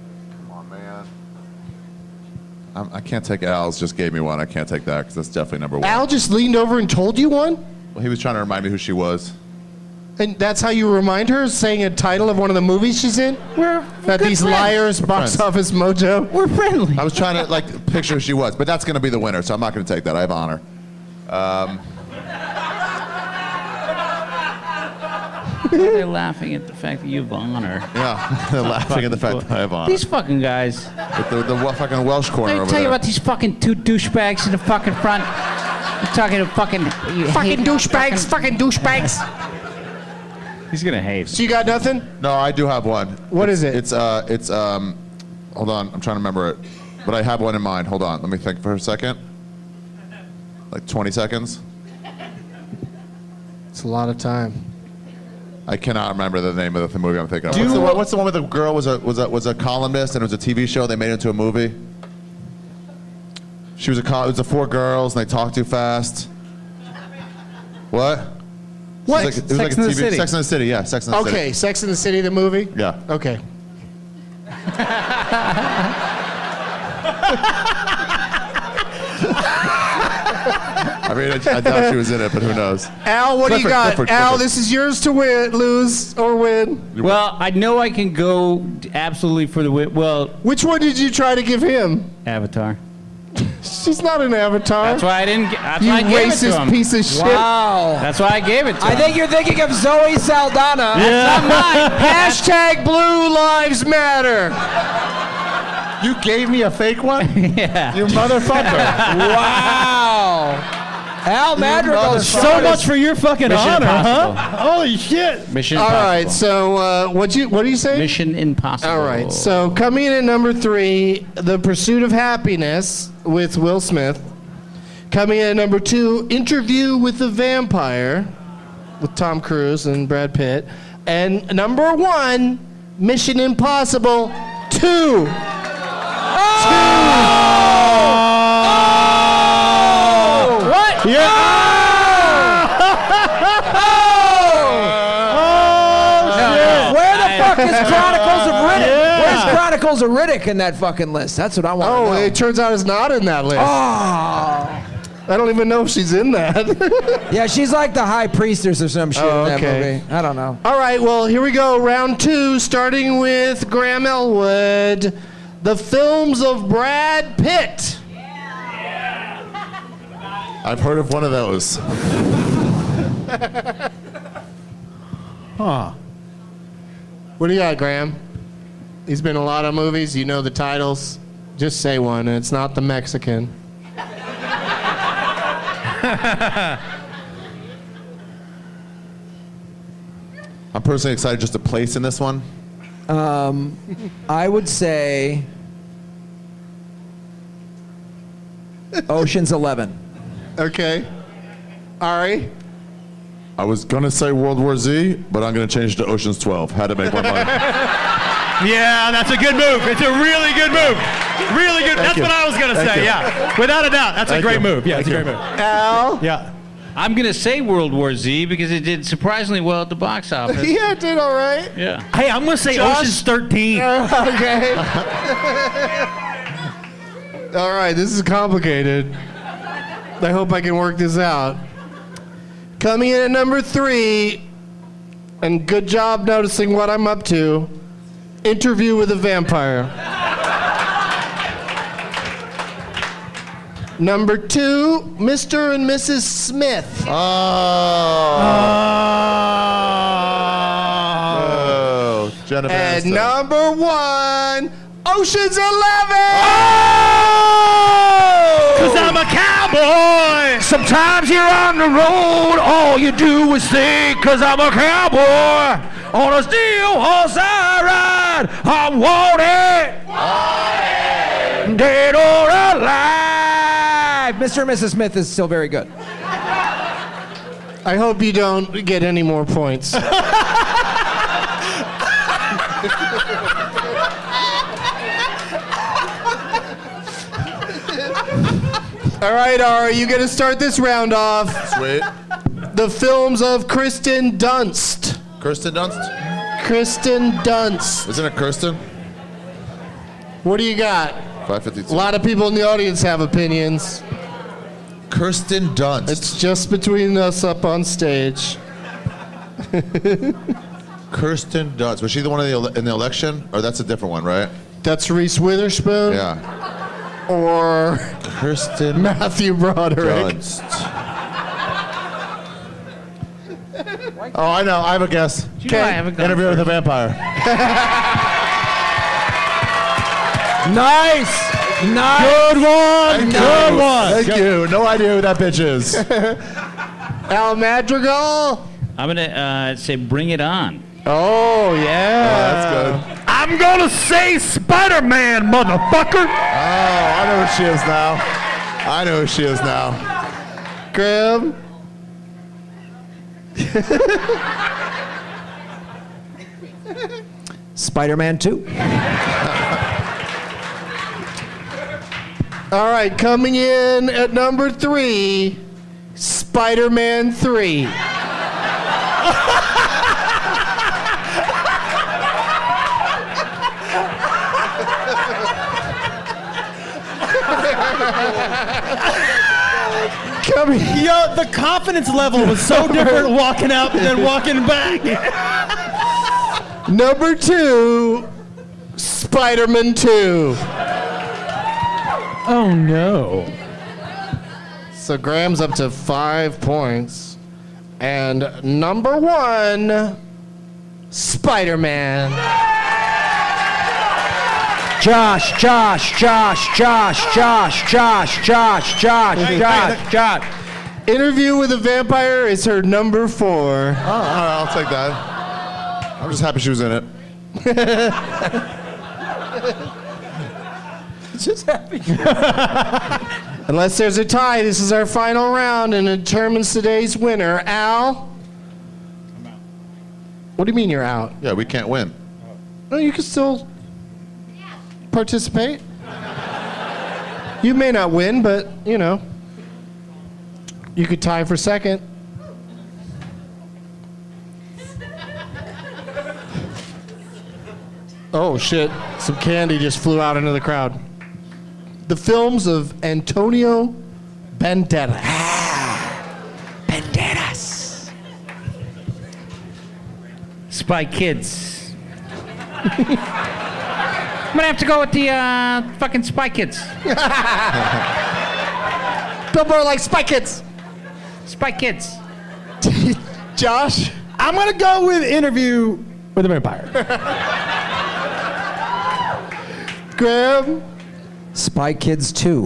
I'm, I can't take Al's. Just gave me one. I can't take that because that's definitely number one. Al just leaned over and told you one? Well, he was trying to remind me who she was. And that's how you remind her, saying a title of one of the movies she's in? We're That good these friends. liars, Box friends. Office Mojo. We're friendly. I was trying to like picture who she was, but that's going to be the winner, so I'm not going to take that. I have honor. Um, They're laughing at the fact that you have honor. yeah, they're laughing at the fact that I have honor. These fucking guys. With the, the wa- fucking Welsh corner Let me over tell you there. about these fucking two douchebags in the fucking front. You're talking to fucking. You Fucking hate- douchebags, fucking douchebags. He's gonna hate. So you got nothing? No, I do have one. What it's, is it? It's uh, it's um, hold on, I'm trying to remember it, but I have one in mind. Hold on, let me think for a second. Like twenty seconds. It's a lot of time. I cannot remember the name of the movie I'm thinking of. Do What's the, you- one, what's the one where the girl was a was a was a columnist and it was a T V show? They made it into a movie. She was a col- it was a four girls and they talked too fast. What? What? It was like, it was like a Sex and the T V City. Sex and the City, yeah, Sex and the City. Okay, Sex and the City, the movie? Yeah. Okay. I mean, I, I doubt she was in it, but who knows? Al, what do you Clifford, got? Clifford, Al, Clifford. this is yours to win, lose or win. Well, I know I can go absolutely for the win. Well, Which one did you try to give him? Avatar. She's not an avatar. That's why I didn't. get- That's You why I gave it to racist him. piece of shit. Wow. That's why I gave it to I him. think you're thinking of Zoe Saldana. That's not mine. Hashtag Blue Lives Matter. You gave me a fake one? Yeah. You motherfucker. Wow. Al Madrigal's So much for your fucking Mission honor, Impossible. huh? Holy shit. Mission All Impossible. right, so uh, what you what do you say? Mission Impossible. All right, so coming in at number three, The Pursuit of Happiness with Will Smith. Coming in at number two, Interview with the Vampire with Tom Cruise and Brad Pitt. And number one, Mission Impossible two. What? Yeah. Oh, Where the fuck is Chronicles of Riddick? Yeah. Where's Chronicles of Riddick in that fucking list? That's what I want to Oh, know. it turns out it's not in that list. Oh. I don't even know if she's in that. Yeah, she's like the high priestess or some shit Oh, in that okay. movie. I don't know. All right, well, here we go. Round two, starting with Graham Elwood. The films of Brad Pitt. I've heard of one of those. Huh. What do you got, Graham? He's been in a lot of movies. You know the titles. Just say one, and it's not the Mexican. I'm personally excited just to place in this one. Um, I would say Ocean's Eleven. Okay. Ari? I was going to say World War Z, but I'm going to change it to Ocean's twelve. Had to make my mind. Yeah, that's a good move. It's a really good move. Really good. Thank That's you. what I was going to Thank say, you. yeah. Without a doubt, that's Thank a great you. move. Yeah, Thank it's a you. great move. Al? Yeah. I'm going to say World War Z because it did surprisingly well at the box office. Yeah, it did all right. Yeah. Hey, I'm going to say Josh? Ocean's thirteen. Okay. All right, this is complicated. I hope I can work this out. Coming in at number three, and good job noticing what I'm up to, Interview with a Vampire. Number two, Mister and Missus Smith. Oh. Oh. Jennifer And Aniston. number one, Ocean's Eleven. Because I'm a cowboy. Sometimes you're on the road, all you do is think, cause I'm a cowboy. On a steel horse I ride, I'm wanted. Wanted. Dead or alive. Mister and Missus Smith is still very good. I hope you don't get any more points. All right, Ari, you going to start this round off. Sweet. The films of Kristen Dunst. Kirsten Dunst? Kristen Dunst. Isn't it Kirsten? What do you got? five fifty-two. A lot of people in the audience have opinions. Kirsten Dunst. It's just between us up on stage. Kirsten Dunst. Was she the one in the, ele- in the election? Or that's a different one, right? That's Reese Witherspoon? Yeah. Or Kirsten Matthew Broderick. Dunst. Oh, I know. I have a guess. You know I haven't gone Interview with a first. Vampire. Nice. Nice. Good one. Thank Good you. one. Thank you. No idea who that bitch is. Al Madrigal. I'm going to uh, say Bring It On. Oh, yeah. Oh, that's good. I'm gonna say Spider-Man, motherfucker. Oh, I know who she is now. I know who she is now. Graham. Spider-Man two. All right, coming in at number three, Spider-Man three. Coming. Yo, the confidence level was so different walking out than walking back. Number two, Spider-Man two. Oh, no. So Graham's up to five points. And number one, Spider-Man. Josh, Josh, Josh, Josh, Josh, Josh, Josh, Josh, Josh, Josh. Interview with a Vampire is her number four. Oh, all right, I'll take that. I'm just happy she was in it. Just happy. Unless there's a tie, this is our final round and it determines today's winner. Al? I'm out. What do you mean you're out? Yeah, we can't win. No, you can still participate. You may not win, but, you know, you could tie for second. Oh, shit. Some candy just flew out into the crowd. The films of Antonio Banderas. Banderas. Spy Kids. I'm gonna have to go with the uh, fucking Spy Kids. Billboard like Spy Kids. Spy Kids. Josh? I'm going to go with Interview with a Vampire. Graham? Spy Kids two.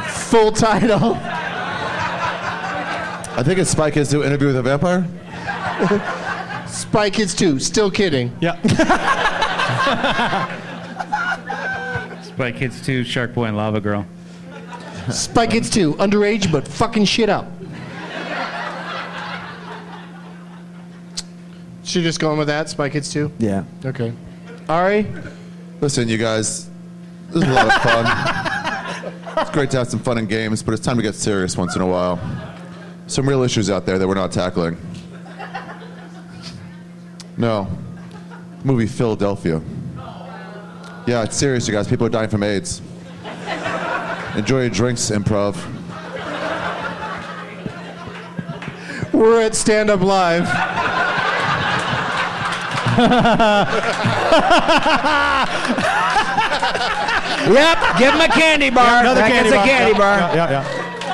Full title. I think it's Spy Kids do Interview with a Vampire. Spy Kids two, still kidding. Yeah. Spy Kids two, Shark Boy and Lava Girl. Spy Kids two, underage but fucking shit up. Should just go on with that, Spy Kids two? Yeah. Okay. Ari? Listen, you guys, this is a lot of fun. It's great to have some fun and games, but it's time to get serious once in a while. Some real issues out there that we're not tackling. No. Movie Philadelphia. Yeah, it's serious, you guys. People are dying from AIDS. Enjoy your drinks, improv. We're at Stand Up Live. Yep, give him a candy bar. Yeah, another that candy gets bar. a candy Yeah, bar. Yeah, yeah, yeah.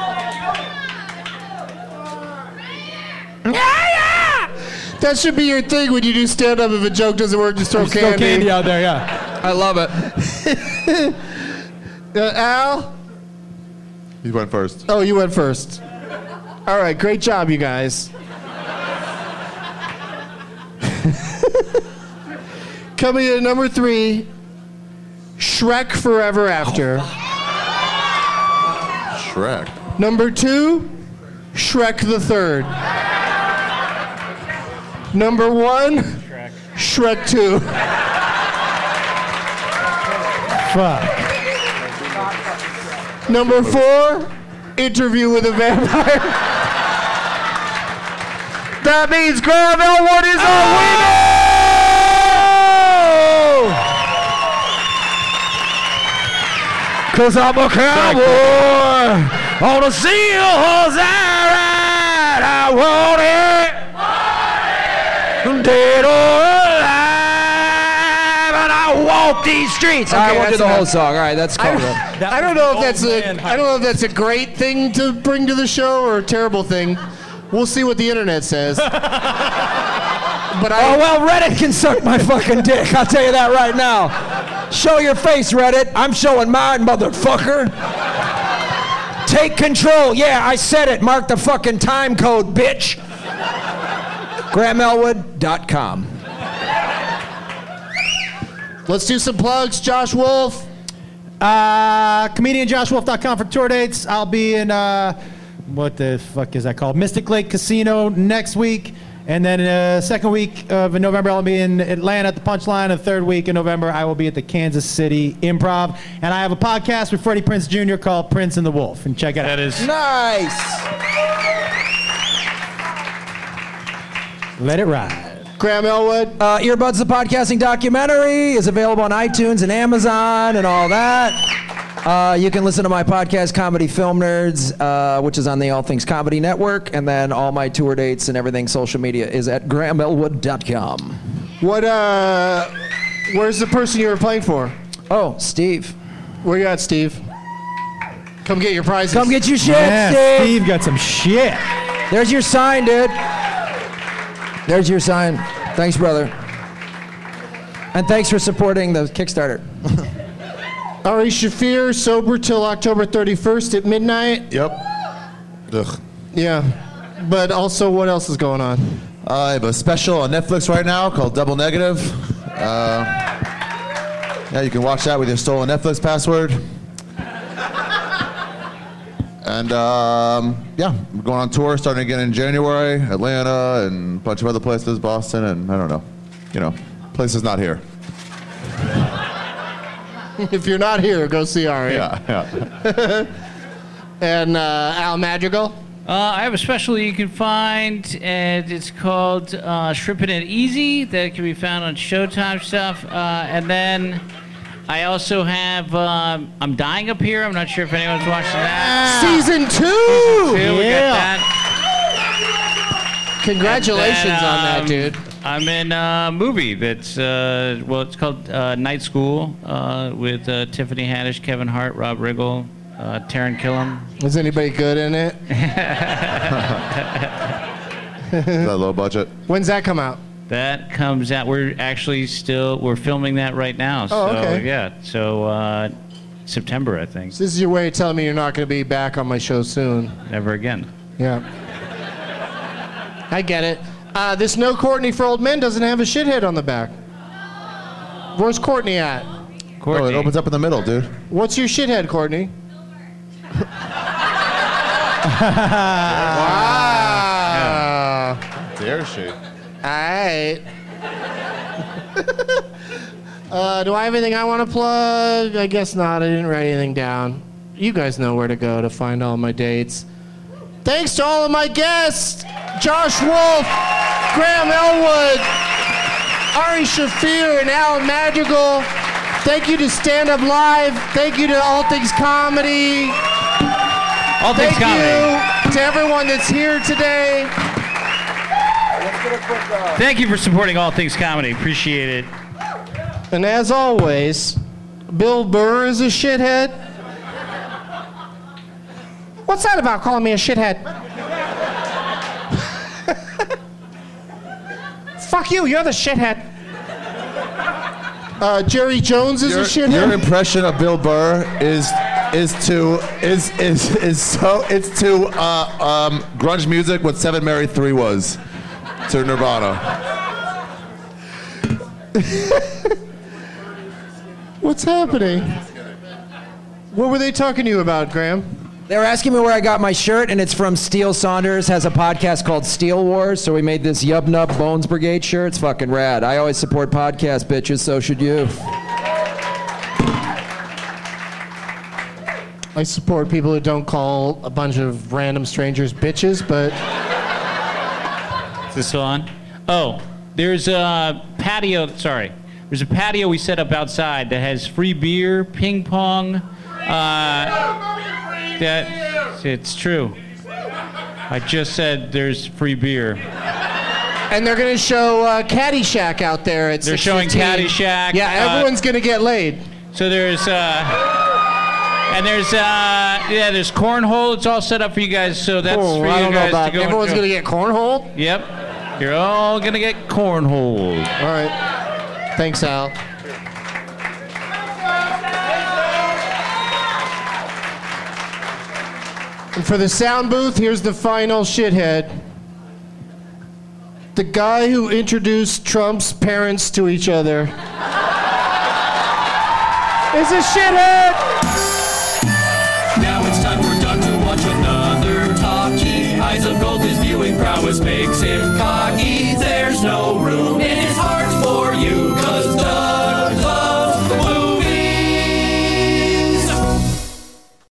That should be your thing when you do stand up. If a joke doesn't work, just throw Just candy. throw candy out there, yeah. I love it. uh, Al? You went first. Oh, you went first. All right, great job, you guys. Coming in at number three, Shrek Forever After. Shrek. Number two, Shrek the Third. Number one, Shrek, Shrek two. Fuck. Number four, Interview with a Vampire. That means Graham Elwood is our winner! Cause I'm a cowboy on a seal horse I ride. I want it, dead or alive, and I walk these streets. Okay, I won't do that's the whole enough. song. All right, that's I, cool. I don't know if that's a I don't know if that's a great thing to bring to the show or a terrible thing. We'll see what the internet says. But I, Oh, well, Reddit can suck my fucking dick. I'll tell you that right now. Show your face, Reddit. I'm showing mine, motherfucker. Take control. Yeah, I said it. Mark the fucking time code, bitch. graham elwood dot com. let's do some plugs. Josh Wolf. Uh, comedian josh wolf dot com for tour dates. I'll be in, uh, what the fuck is that called? Mystic Lake Casino next week. And then uh, second week of November, I'll be in Atlanta at the Punchline. And third week in November, I will be at the Kansas City Improv. And I have a podcast with Freddie Prinze Junior called Prince and the Wolf. And check it out. That is Nice. Let it ride. Graham Elwood. Uh, Earbuds, the podcasting documentary, is available on iTunes and Amazon and all that. Uh, you can listen to my podcast, Comedy Film Nerds, uh, which is on the All Things Comedy Network. And then all my tour dates and everything social media is at graham elwood dot com. What, uh, where's the person you were playing for? Oh, Steve. Where you at, Steve? Come get your prizes. Come get your shit, Yeah, Steve. Steve got some shit. There's your sign, dude. There's your sign. Thanks, brother. And thanks for supporting the Kickstarter. Ari Shafir, sober till October thirty-first at midnight. Yep. Ugh. Yeah. But also, what else is going on? I have a special on Netflix right now called Double Negative. Uh, yeah, you can watch that with your stolen Netflix password. And um, yeah, we're going on tour starting again in January, Atlanta, and a bunch of other places, Boston, and I don't know, you know, places not here. If you're not here, go see Ari. Yeah, yeah. And uh, Al Madrigal. Uh, I have a special you can find, and it's called uh, Shrimpin' It Easy. That can be found on Showtime stuff. Uh, and then I also have um, I'm Dying Up Here. I'm not sure if anyone's watching that. Season two. Season two, we Yeah. got that. Congratulations And then, on that, um, dude. I'm in a movie that's, uh, well, it's called uh, Night School uh, with uh, Tiffany Haddish, Kevin Hart, Rob Riggle, uh, Taron Killam. Is anybody good in it? Is that low budget? When's that come out? That comes out. We're actually still we're filming that right now. So Oh, okay. yeah. So uh, September, I think. So this is your way of telling me you're not going to be back on my show soon. Never again. Yeah. I get it. Uh, this No Courtney for Old Men doesn't have a shithead on the back. Where's Courtney at? Oh, it opens up in the middle, dude. What's your shithead, Courtney? Wow. Dare she? Alright. uh, do I have anything I want to plug? I guess not. I didn't write anything down. You guys know where to go to find all my dates. Thanks to all of my guests. Josh Wolf, Graham Elwood, Ari Shafir, and Alan Madrigal. Thank you to Stand Up Live. Thank you to All Things Comedy. All Things Thank Comedy. you to everyone that's here today. Thank you for supporting All Things Comedy. Appreciate it. And as always, Bill Burr is a shithead. What's that about calling me a shithead? Fuck you, you're the shithead. Uh, Jerry Jones is your, a shithead. Your impression of Bill Burr is is to is is is so it's to uh, um, grunge music what Seven Mary Three was to Nirvana. What's happening? What were they talking to you about, Graham? They were asking me where I got my shirt, and it's from Steele Saunders, has a podcast called Steel Wars, so we made this Yub Nub Bones Brigade shirt. It's fucking rad. I always support podcasts, bitches, so should you. I support people who don't call a bunch of random strangers bitches, but... Is this on? Oh, there's a patio, sorry. There's a patio we set up outside that has free beer, ping pong, uh... That it's true. I just said there's free beer. And they're gonna show uh, Caddyshack out there at They're showing Caddyshack. Yeah, everyone's uh, gonna get laid. So there's uh, and there's uh, yeah, there's cornhole. It's all set up for you guys. So that's Oh, for I you don't know guys about to go. everyone's and gonna get cornhole. Yep, you're all gonna get cornhole. All right. Thanks, Al. And for the sound booth, here's the final shithead. The guy who introduced Trump's parents to each other is a shithead! Now it's time for Doug to watch another talkie. Eyes of gold, his viewing prowess makes him